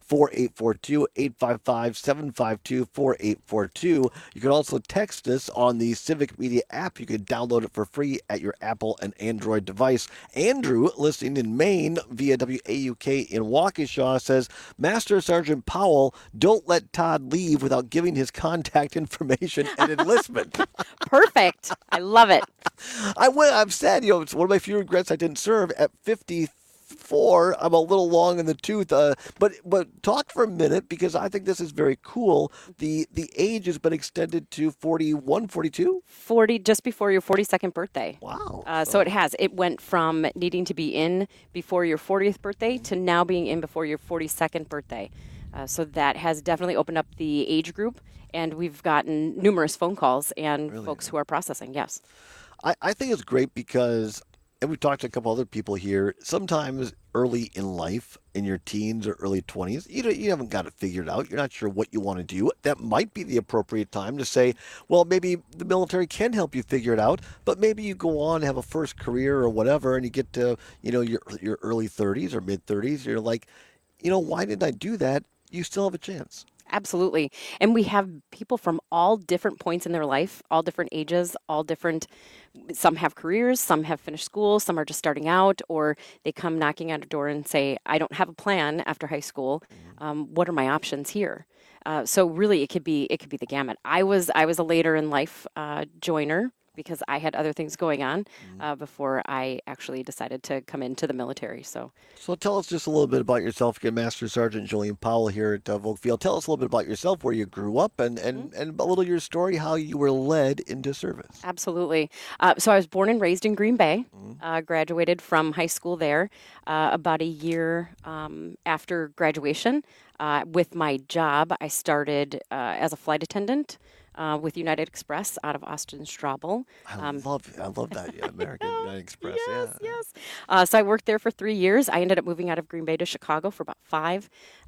[SPEAKER 15] 855-752-4842. You can also text us on the Civic Media app. You can download it for free at your Apple and Android device. Andrew, listening in Maine via WAUK in Waukesha, says, Master Sergeant Powell, don't let Todd leave without giving his contact information and enlistment.
[SPEAKER 6] Perfect. I love it.
[SPEAKER 15] I've said, it's one of my few regrets I didn't serve at 54. I'm a little long in the tooth, but talk for a minute because I think this is very cool. The age has been extended to 41, 42?
[SPEAKER 6] 40, just before your 42nd birthday.
[SPEAKER 15] Wow.
[SPEAKER 6] So it has. It went from needing to be in before your 40th birthday to now being in before your 42nd birthday. So that has definitely opened up the age group, and we've gotten numerous phone calls and folks who are processing, yes.
[SPEAKER 15] I think it's great because, and we've talked to a couple other people here, sometimes early in life, in your teens or early 20s, you haven't got it figured out. You're not sure what you want to do. That might be the appropriate time to say, well, maybe the military can help you figure it out, but maybe you go on, have a first career or whatever, and you get to, your early 30s or mid 30s. You're like, why didn't I do that? You still have a chance.
[SPEAKER 6] Absolutely. And we have people from all different points in their life, all different ages, some have careers, some have finished school, some are just starting out, or they come knocking at a door and say, I don't have a plan after high school. What are my options here? So really it could be the gamut. I was a later in life joiner because I had other things going on before I actually decided to come into the military. So
[SPEAKER 15] tell us just a little bit about yourself. Again, Master Sergeant Jolene Powell here at Volk Field. Tell us a little bit about yourself, where you grew up, and a little your story, how you were led into service.
[SPEAKER 6] Absolutely. So I was born and raised in Green Bay, graduated from high school there. About a year after graduation, with my job, I started as a flight attendant. With United Express out of Austin Straubel.
[SPEAKER 15] I love that, American United Express.
[SPEAKER 6] Yes. So I worked there for 3 years. I ended up moving out of Green Bay to Chicago for about 5.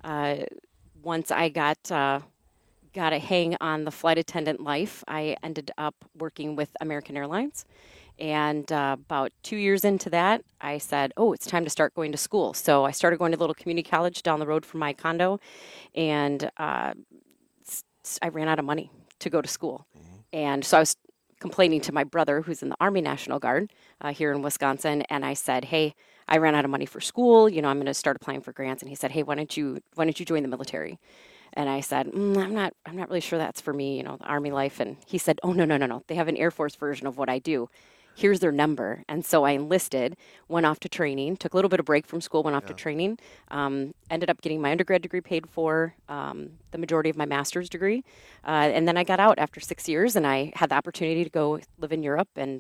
[SPEAKER 6] Once I got a hang on the flight attendant life, I ended up working with American Airlines. And about 2 years into that, I said, it's time to start going to school. So I started going to a little community college down the road from my condo, and I ran out of money to go to school. And so I was complaining to my brother, who's in the Army National Guard here in Wisconsin, and I said, hey, I ran out of money for school, I'm going to start applying for grants. And he said, hey, why don't you join the military? And I said, I'm not really sure that's for me, the Army life. And he said, oh, no. They have an Air Force version of what I do. Here's their number. And so I enlisted, went off to training, took a little bit of break from school, went off to training, ended up getting my undergrad degree paid for, the majority of my master's degree. And then I got out after 6 years, and I had the opportunity to go live in Europe and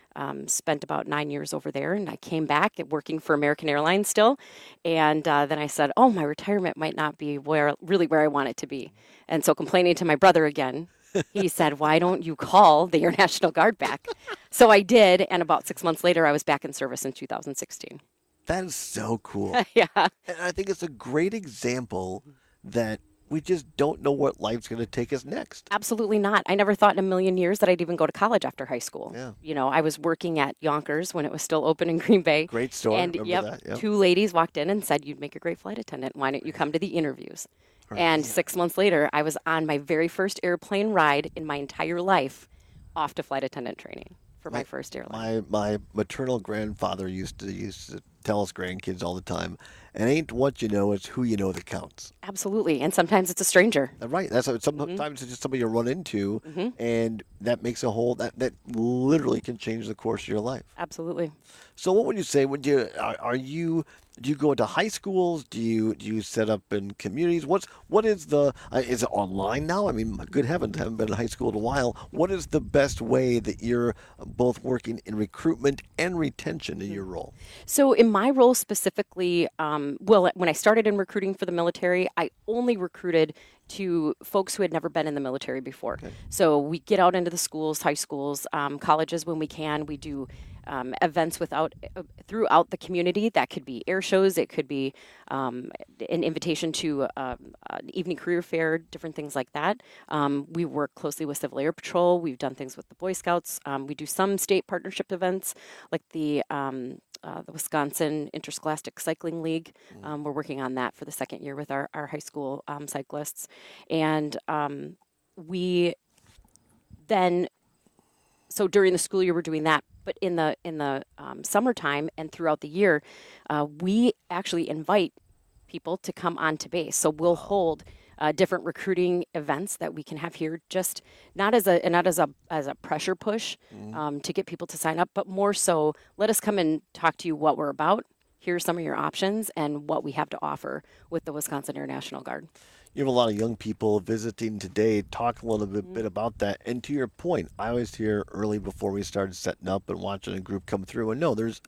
[SPEAKER 6] spent about 9 years over there, and I came back working for American Airlines still. And then I said, oh, my retirement might not be where I want it to be. And so complaining to my brother again, he said, why don't you call the Air National Guard back? So I did, and about 6 months later, I was back in service in 2016.
[SPEAKER 15] That is so cool.
[SPEAKER 6] Yeah.
[SPEAKER 15] And I think it's a great example that we just don't know what life's going to take us next.
[SPEAKER 6] Absolutely not. I never thought in a million years that I'd even go to college after high school.
[SPEAKER 15] Yeah.
[SPEAKER 6] You know, I was working at Yonkers when it was still open in Green Bay.
[SPEAKER 15] Great store.
[SPEAKER 6] And
[SPEAKER 15] Remember that?
[SPEAKER 6] two ladies walked in and said, you'd make a great flight attendant. Why don't you come to the interviews?
[SPEAKER 15] Right.
[SPEAKER 6] And 6 months later, I was on my very first airplane ride in my entire life off to flight attendant training for my first airline.
[SPEAKER 15] My maternal grandfather used to tell us grandkids all the time, it ain't what you know, it's who you know that counts.
[SPEAKER 6] Absolutely. And sometimes it's a stranger.
[SPEAKER 15] Right. That's sometimes it's just somebody you run into, and that makes a whole that literally can change the course of your life.
[SPEAKER 6] Absolutely.
[SPEAKER 15] So what would you say? Do you go into high schools? Do you set up in communities? What is the is it online now? I mean, good heavens, I haven't been in high school in a while. What is the best way that you're both working in recruitment and retention in your role?
[SPEAKER 6] So in my role specifically, when I started in recruiting for the military, I only recruited to folks who had never been in the military before. Okay. So we get out into the schools, high schools, colleges when we can. We do events throughout the community. That could be air shows. It could be an invitation to an evening career fair, different things like that. We work closely with Civil Air Patrol. We've done things with the Boy Scouts. We do some state partnership events like the Wisconsin Interscholastic Cycling League. We're working on that for the second year with our high school cyclists. And so during the school year, we're doing that. But in the summertime and throughout the year, we actually invite people to come onto base. So we'll hold different recruiting events that we can have here, just not as a pressure push to get people to sign up, but more so let us come and talk to you what we're about. Here are some of your options and what we have to offer with the Wisconsin Air National Guard.
[SPEAKER 15] You have a lot of young people visiting today. Talk a little bit about that. And to your point, I always hear early before we started setting up and watching a group come through, and no, there's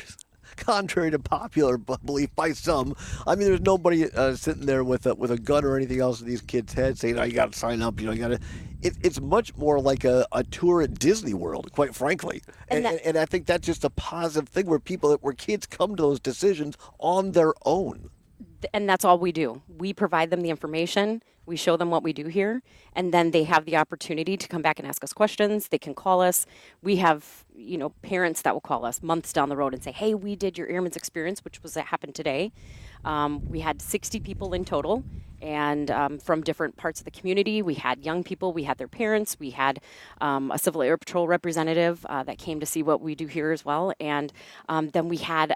[SPEAKER 15] contrary to popular belief by some, I mean, there's nobody sitting there with a gun or anything else in these kids' heads saying, "Oh, you got to sign up." You got to. It's much more like a tour at Disney World, quite frankly. And I think that's just a positive thing where kids come to those decisions on their own.
[SPEAKER 6] And that's all we do. We provide them the information. We show them what we do here. And then they have the opportunity to come back and ask us questions. They can call us. We have, parents that will call us months down the road and say, hey, we did your Airman's Experience, which happened today. We had 60 people in total. And from different parts of the community, we had young people, we had their parents, we had a Civil Air Patrol representative that came to see what we do here as well. And then we had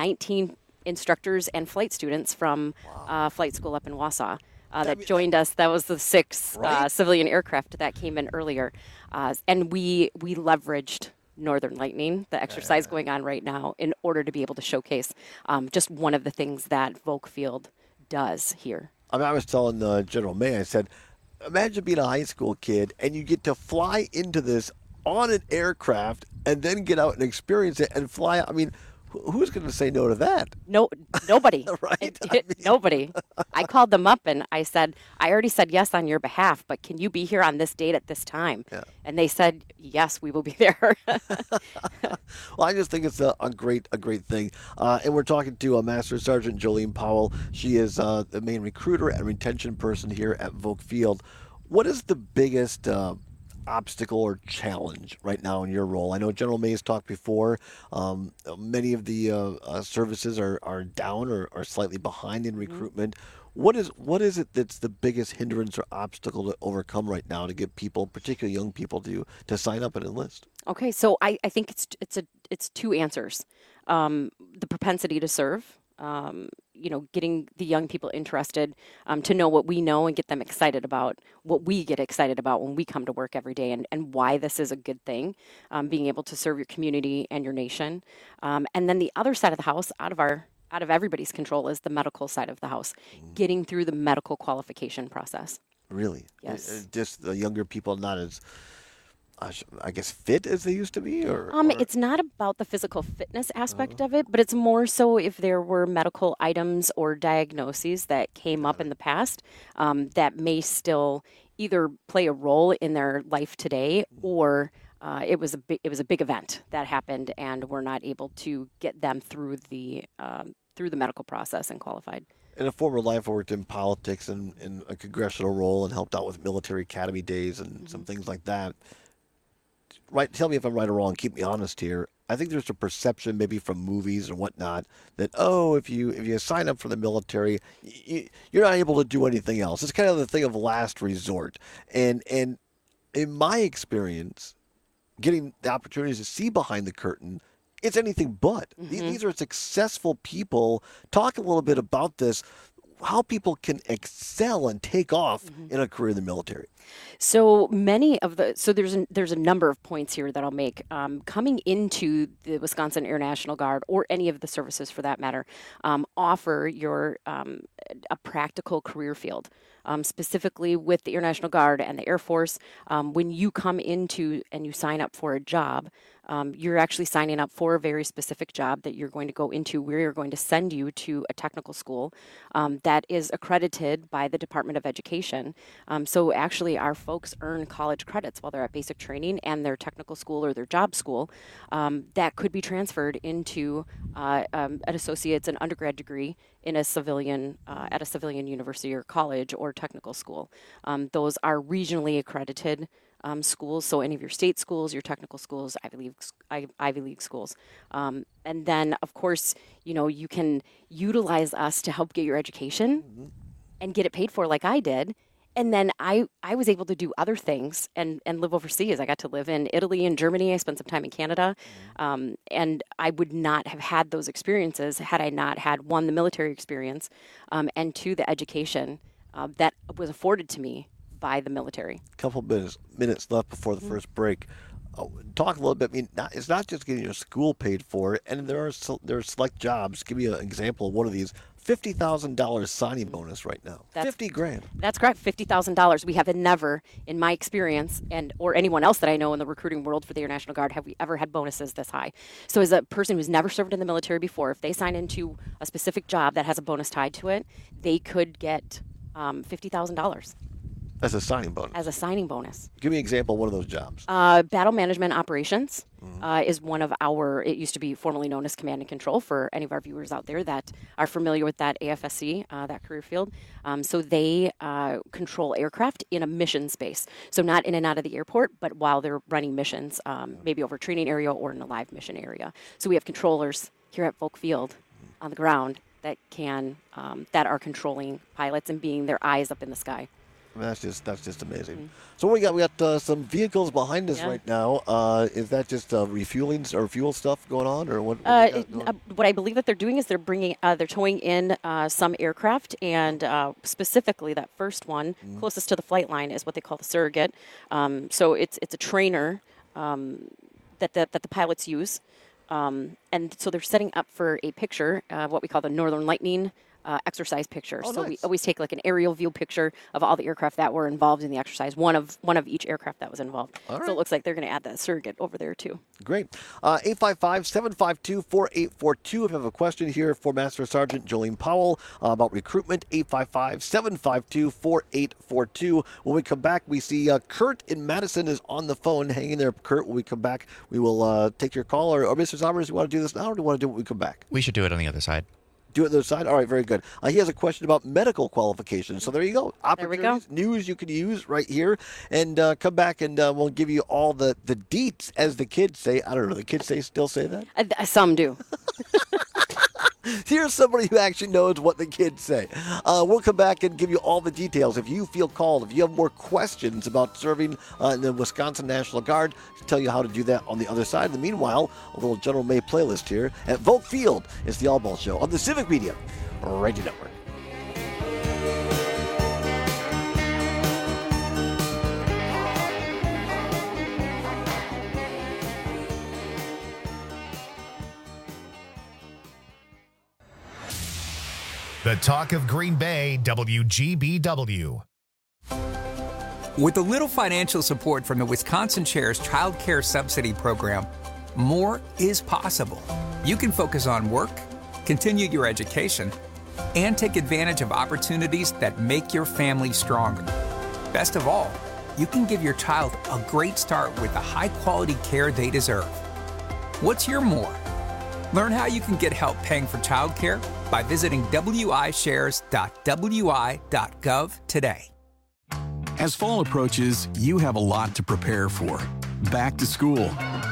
[SPEAKER 6] 19 instructors and flight students from flight school up in Wausau that joined us. That was the 6th civilian aircraft that came in earlier. And we leveraged Northern Lightning, the exercise going on right now, in order to be able to showcase just one of the things that Volk Field does here.
[SPEAKER 15] I mean, I was telling General May, I said, imagine being a high school kid and you get to fly into this on an aircraft and then get out and experience it and fly. I mean, who's going to say no to that?
[SPEAKER 6] No, nobody.
[SPEAKER 15] Right?
[SPEAKER 6] Nobody. I called them up and I said, I already said yes on your behalf, but can you be here on this date at this time? Yeah. And they said, yes, we will be there.
[SPEAKER 15] Well, I just think it's a great thing. And we're talking to Master Sergeant Jolene Powell. She is the main recruiter and retention person here at Volk Field. What is the biggest obstacle or challenge right now in your role? I know General May has talked before. Many of the services are down or are slightly behind in recruitment. What is it that's the biggest hindrance or obstacle to overcome right now to get people, particularly young people, to sign up and enlist?
[SPEAKER 6] Okay, so I think it's two answers. The propensity to serve. Getting the young people interested to know what we know and get them excited about what we get excited about when we come to work every day and why this is a good thing, being able to serve your community and your nation. And then the other side of the house, out of everybody's control, is the medical side of the house, getting through the medical qualification process.
[SPEAKER 15] Really?
[SPEAKER 6] Yes.
[SPEAKER 15] Just the younger people not as I guess, fit as they used to be? Or
[SPEAKER 6] It's not about the physical fitness aspect of it, but it's more so if there were medical items or diagnoses that came up in the past that may still either play a role in their life today, or it was a big event that happened, and we're not able to get them through the medical process and qualified.
[SPEAKER 15] In a former life, I worked in politics and in a congressional role and helped out with military academy days and some things like that. Right? Tell me if I'm right or wrong. Keep me honest here. I think there's a perception, maybe from movies and whatnot, that if you sign up for the military, you're not able to do anything else. It's kind of the thing of last resort. And in my experience, getting the opportunities to see behind the curtain, it's anything but. These are successful people. Talk a little bit about this, how people can excel and take off in a career in the military.
[SPEAKER 6] So there's a number of points here that I'll make. Coming into the Wisconsin Air National Guard, or any of the services for that matter, offer your a practical career field. Specifically with the Air National Guard and the Air Force, when you come into and you sign up for a job, you're actually signing up for a very specific job that you're going to go into. We're going to send you to a technical school that is accredited by the Department of Education. So actually our folks earn college credits while they're at basic training and their technical school or their job school that could be transferred into an associate's and undergrad degree in a civilian at a civilian university or college or technical school. Those are regionally accredited schools, so any of your state schools, your technical schools, Ivy League schools. And then, of course, you can utilize us to help get your education and get it paid for like I did. And then I was able to do other things and live overseas. I got to live in Italy and Germany. I spent some time in Canada. And I would not have had those experiences had I not had, one, the military experience, and two, the education that was afforded to me by the military.
[SPEAKER 15] A couple minutes left before the first break. Talk a little bit. I mean, it's not just getting your school paid for, and there are select jobs. Give me an example of one of these. $50,000 signing bonus right now. $50,000.
[SPEAKER 6] That's correct. $50,000. We have never, in my experience, or anyone else that I know in the recruiting world for the Air National Guard, have we ever had bonuses this high. So as a person who's never served in the military before, if they sign into a specific job that has a bonus tied to it, they could get $50,000.
[SPEAKER 15] As a signing bonus?
[SPEAKER 6] As a signing bonus.
[SPEAKER 15] Give me an example of one of those jobs.
[SPEAKER 6] Battle management operations is one of it used to be formerly known as command and control for any of our viewers out there that are familiar with that AFSC, that career field. So they control aircraft in a mission space. So not in and out of the airport, but while they're running missions, maybe over a training area or in a live mission area. So we have controllers here at Volk Field on the ground that that are controlling pilots and being their eyes up in the sky.
[SPEAKER 15] That's just amazing. So what we got? We got some vehicles behind us right now. Is that just refueling or fuel stuff going on, or what?
[SPEAKER 6] What I believe that they're doing is they're towing in some aircraft, and specifically that first one closest to the flight line is what they call the surrogate. So it's a trainer that the pilots use, and so they're setting up for a picture, what we call the Northern Lightning exercise picture.
[SPEAKER 15] Oh,
[SPEAKER 6] so
[SPEAKER 15] nice.
[SPEAKER 6] we always take like an aerial view picture of all the aircraft that were involved in the exercise, one of each aircraft that was involved.
[SPEAKER 15] All right.
[SPEAKER 6] So it looks like they're going to add that surrogate over there too.
[SPEAKER 15] Great. 855-752-4842. If you have a question here for Master Sergeant Jolene Powell about recruitment, 855-752-4842. When we come back, we see Kurt in Madison is on the phone. Hang in there, Kurt. When we come back, we will take your call. Or Mr. Sommers, you want to do this now, or do you want to do it when we come back?
[SPEAKER 21] We should do it on the other side.
[SPEAKER 15] Do it on the other side? All right, very good. He has a question about medical qualifications. So there you go. Opportunities, news you can use right here. And come back and we'll give you all the deets, as the kids say. I don't know. The kids still say that?
[SPEAKER 6] Some do.
[SPEAKER 15] Here's somebody who actually knows what the kids say. We'll come back and give you all the details. If you feel called, if you have more questions about serving in the Wisconsin National Guard, I'll tell you how to do that on the other side. In the meanwhile, a little General May playlist here at Volk Field. It's the All Ball Show on the Civic Media Radio Network.
[SPEAKER 1] The talk of Green Bay, WGBW.
[SPEAKER 7] With a little financial support from the Wisconsin Chair's Child Care Subsidy Program, more is possible. You can focus on work, continue your education, and take advantage of opportunities that make your family stronger. Best of all, you can give your child a great start with the high-quality care they deserve. What's your more? Learn how you can get help paying for childcare by visiting wishares.wi.gov today.
[SPEAKER 8] As fall approaches, you have a lot to prepare for. Back to school,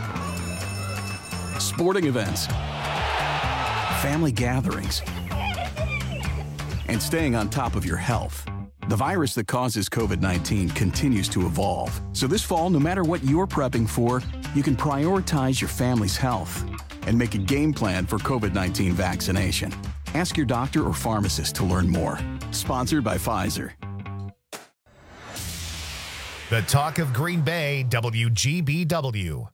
[SPEAKER 8] sporting events, family gatherings, and staying on top of your health. The virus that causes COVID-19 continues to evolve. So this fall, no matter what you're prepping for, you can prioritize your family's health and make a game plan for COVID-19 vaccination. Ask your doctor or pharmacist to learn more. Sponsored by Pfizer.
[SPEAKER 1] The Talk of Green Bay, WGBW.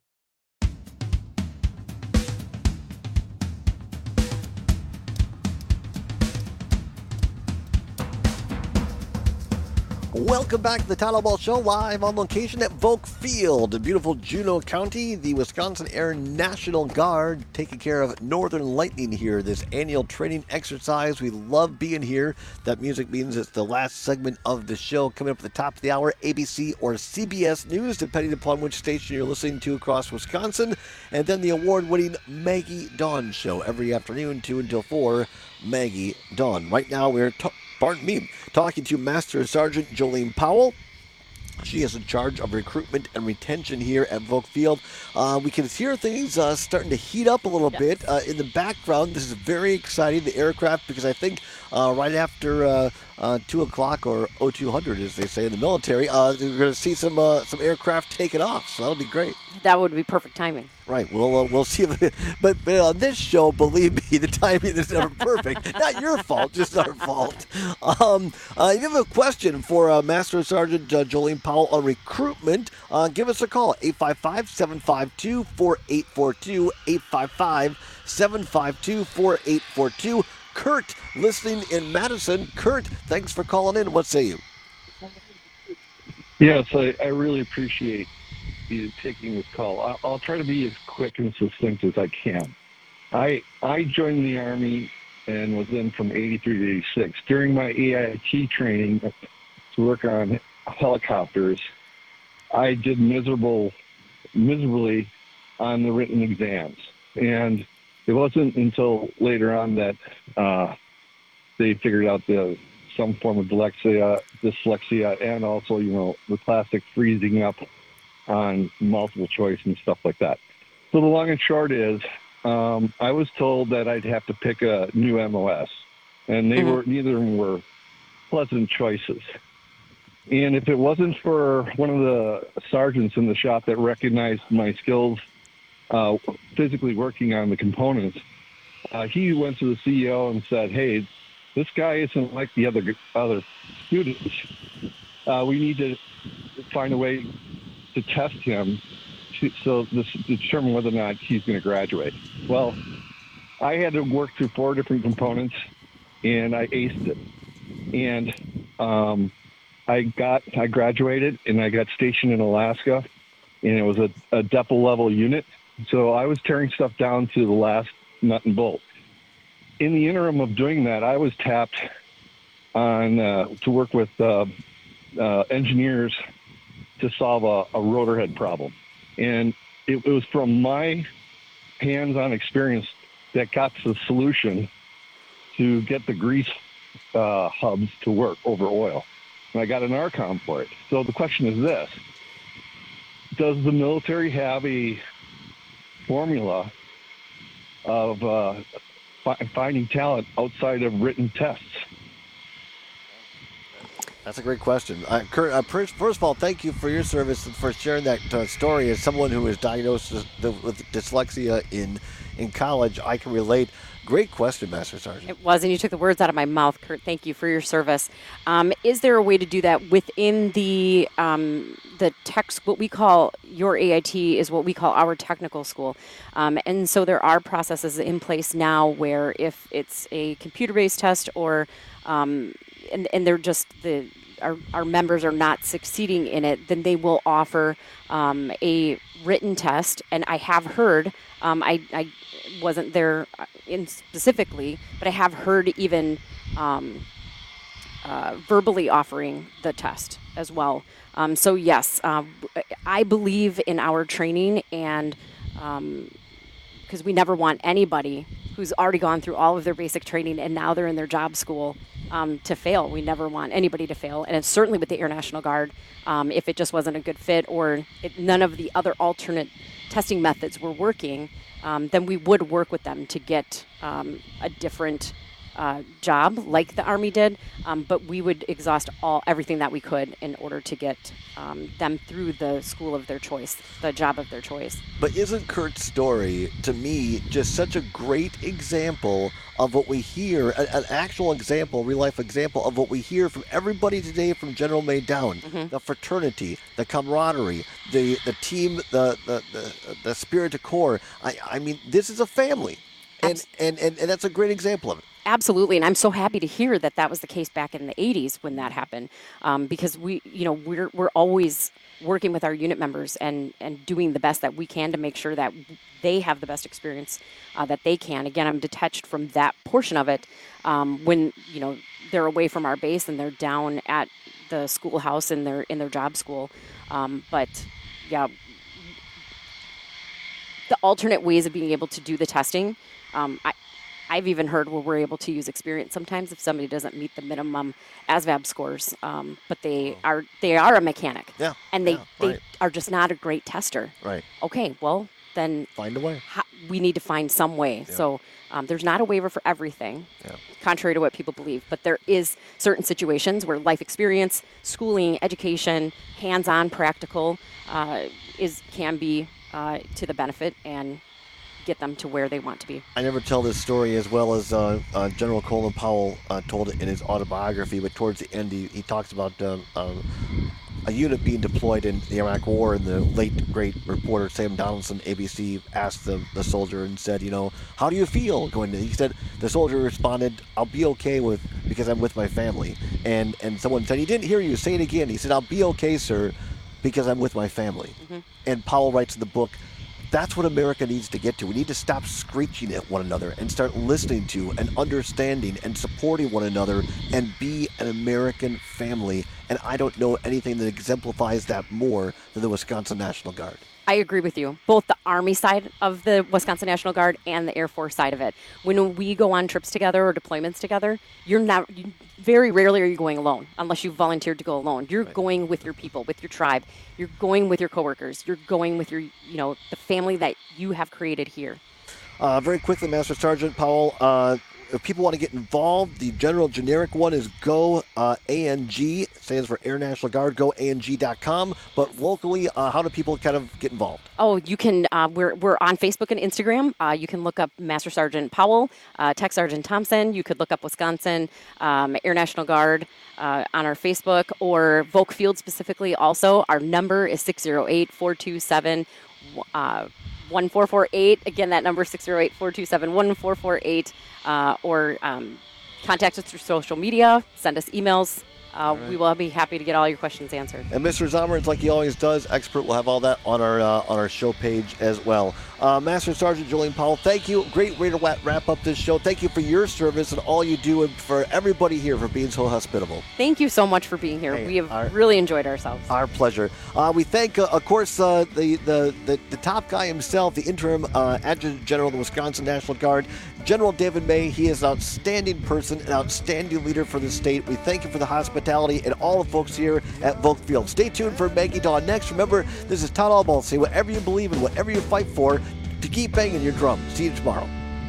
[SPEAKER 15] Welcome back to the Title Ball Show, live on location at Volk Field in beautiful Juneau County. The Wisconsin Air National Guard taking care of Northern Lightning here, this annual training exercise. We love being here. That music means it's the last segment of the show. Coming up at the top of the hour, ABC or CBS News, depending upon which station you're listening to across Wisconsin. And then the award-winning Maggie Dawn Show every afternoon, 2 until 4, Maggie Dawn. Right now, we're talking to Master Sergeant Jolene Powell. She is in charge of recruitment and retention here at Volk Field. We can hear things starting to heat up a little bit in the background. This is very exciting, the aircraft, because I think right after 2 o'clock or 0200, as they say in the military, we're going to see some aircraft taking off. So that'll be great.
[SPEAKER 6] That would be perfect timing.
[SPEAKER 15] Right. We'll see. But on this show, believe me, the timing is never perfect. Not your fault, just our fault. If you have a question for Master Sergeant Jolene Powell on recruitment, give us a call, 855-752-4842, 855-752-4842. Kurt, listening in Madison. Kurt, thanks for calling in. What say you?
[SPEAKER 10] Yes, I really appreciate you taking this call. I'll try to be as quick and succinct as I can. I joined the Army and was in from 83 to 86. During my AIT training to work on helicopters, I did miserably on the written exams. And it wasn't until later on that they figured out some form of dyslexia, and also, the classic freezing up on multiple choice and stuff like that. So the long and short is, I was told that I'd have to pick a new MOS, and neither of them were pleasant choices. And if it wasn't for one of the sergeants in the shop that recognized my skills physically working on the components, he went to the CEO and said, "Hey, this guy isn't like the other students. We need to find a way to test him to determine whether or not he's going to graduate." Well, I had to work through 4 different components, and I aced it. And I graduated, and I got stationed in Alaska, and it was a depot level unit. So I was tearing stuff down to the last nut and bolt. In the interim of doing that, I was tapped on to work with engineers to solve a rotor head problem. And it was from my hands-on experience that got the solution to get the grease hubs to work over oil. And I got an ARCOM for it. So the question is this: does the military have a formula of finding talent outside of written tests?
[SPEAKER 15] That's a great question. Kurt, first of all, thank you for your service and for sharing that story. As someone who was diagnosed with dyslexia in college, I can relate. Great question, Master Sergeant.
[SPEAKER 6] It was, and you took the words out of my mouth, Kurt. Thank you for your service. Is there a way to do that within the tech, what we call your AIT is what we call our technical school. And so there are processes in place now where if it's a computer-based test or and they're just our members are not succeeding in it, then they will offer a written test. And I have heard, I wasn't there in specifically, but I have heard even verbally offering the test as well. So yes, I believe in our training, and because we never want anybody who's already gone through all of their basic training and now they're in their job school to fail. We never want anybody to fail. And it's certainly with the Air National Guard, if it just wasn't a good fit or none of the other alternate testing methods were working, then we would work with them to get a different job like the Army did, but we would exhaust everything that we could in order to get them through the school of their choice, the job of their choice.
[SPEAKER 15] But isn't Kurt's story, to me, just such a great example of what we hear, an actual example, real-life example of what we hear from everybody today from General May down, the fraternity, the camaraderie, the team, the spirit of corps. I mean, this is a family, and that's a great example of it.
[SPEAKER 6] Absolutely, and I'm so happy to hear that that was the case back in the 80s when that happened, because we're always working with our unit members and doing the best that we can to make sure that they have the best experience that they can. Again, I'm detached from that portion of it when they're away from our base and they're down at the schoolhouse and they're in their job school. But yeah, the alternate ways of being able to do the testing. I've even heard where we're able to use experience sometimes if somebody doesn't meet the minimum ASVAB scores, but they are a mechanic, and they are just not a great tester.
[SPEAKER 15] Right.
[SPEAKER 6] Okay, well then
[SPEAKER 15] find a way.
[SPEAKER 6] We need to find some way. Yeah. So there's not a waiver for everything, contrary to what people believe, but there is certain situations where life experience, schooling, education, hands-on, practical can be to the benefit and get them to where they want to be.
[SPEAKER 15] I never tell this story as well as General Colin Powell told it in his autobiography, but towards the end he talks about a unit being deployed in the Iraq War, and the late great reporter Sam Donaldson, ABC, asked the soldier and said, how do you feel going to? He said, the soldier responded, I'll be okay because I'm with my family. And someone said, he didn't hear you, say it again. He said, I'll be okay, sir, because I'm with my family. Mm-hmm. And Powell writes in the book, that's what America needs to get to. We need to stop screeching at one another and start listening to and understanding and supporting one another and be an American family. And I don't know anything that exemplifies that more than the Wisconsin National Guard.
[SPEAKER 6] I agree with you. Both the Army side of the Wisconsin National Guard and the Air Force side of it. When we go on trips together or deployments together, very rarely are you going alone, unless you volunteered to go alone. You're going with your people, with your tribe. You're going with your coworkers. You're going with your, the family that you have created here.
[SPEAKER 15] Very quickly, Master Sergeant Powell, if people want to get involved, the general generic one is Go ANG, stands for Air National Guard, goang.com. But locally, how do people kind of get involved?
[SPEAKER 6] Oh, you can, we're on Facebook and Instagram. You can look up Master Sergeant Powell, Tech Sergeant Thompson. You could look up Wisconsin Air National Guard on our Facebook, or Volk Field specifically also. Our number is 608-427 1448. Again, that number is 608-427-1448. Or contact us through social media, send us emails. We will be happy to get all your questions answered.
[SPEAKER 15] And Mr. Zomerins, like he always does, expert, will have all that on our show page as well. Master Sergeant Julian Powell, thank you. Great way to wrap up this show. Thank you for your service and all you do, and for everybody here for being so hospitable.
[SPEAKER 6] Thank you so much for being here. We have really enjoyed ourselves.
[SPEAKER 15] Our pleasure. We thank, of course, the top guy himself, the interim Adjutant General of the Wisconsin National Guard, General David May. He is an outstanding person, an outstanding leader for the state. We thank you for the hospitality and all the folks here at Volk Field. Stay tuned for Maggie Dawn next. Remember, this is Todd Albaugh. Say whatever you believe in, whatever you fight for, to keep banging your drum. See you tomorrow.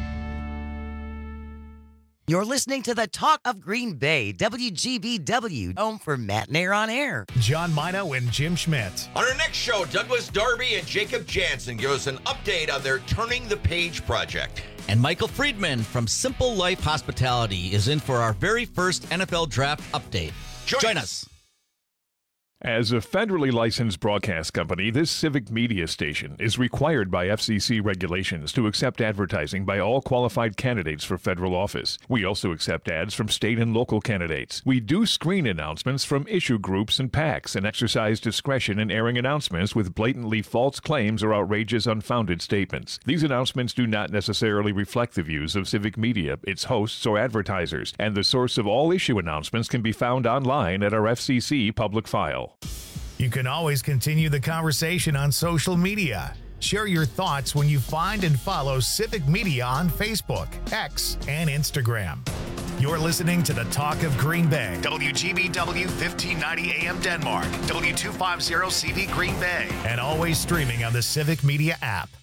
[SPEAKER 3] You're listening to the Talk of Green Bay, WGBW, home for Matt and Air on Air.
[SPEAKER 1] John Mino and Jim Schmidt.
[SPEAKER 19] On our next show, Douglas Darby and Jacob Jansen give us an update on their Turning the Page project.
[SPEAKER 18] And Michael Friedman from Simple Life Hospitality is in for our very first NFL Draft update. Join us.
[SPEAKER 11] As a federally licensed broadcast company, this civic media station is required by FCC regulations to accept advertising by all qualified candidates for federal office. We also accept ads from state and local candidates. We do screen announcements from issue groups and PACs and exercise discretion in airing announcements with blatantly false claims or outrageous, unfounded statements. These announcements do not necessarily reflect the views of civic media, its hosts, or advertisers, and the source of all issue announcements can be found online at our FCC public file.
[SPEAKER 1] You can always continue the conversation on social media. Share your thoughts when you find and follow Civic Media on Facebook, X, and Instagram. You're listening to the Talk of Green Bay. WGBW 1590 AM Denmark, W250 CV Green Bay, and always streaming on the Civic Media app.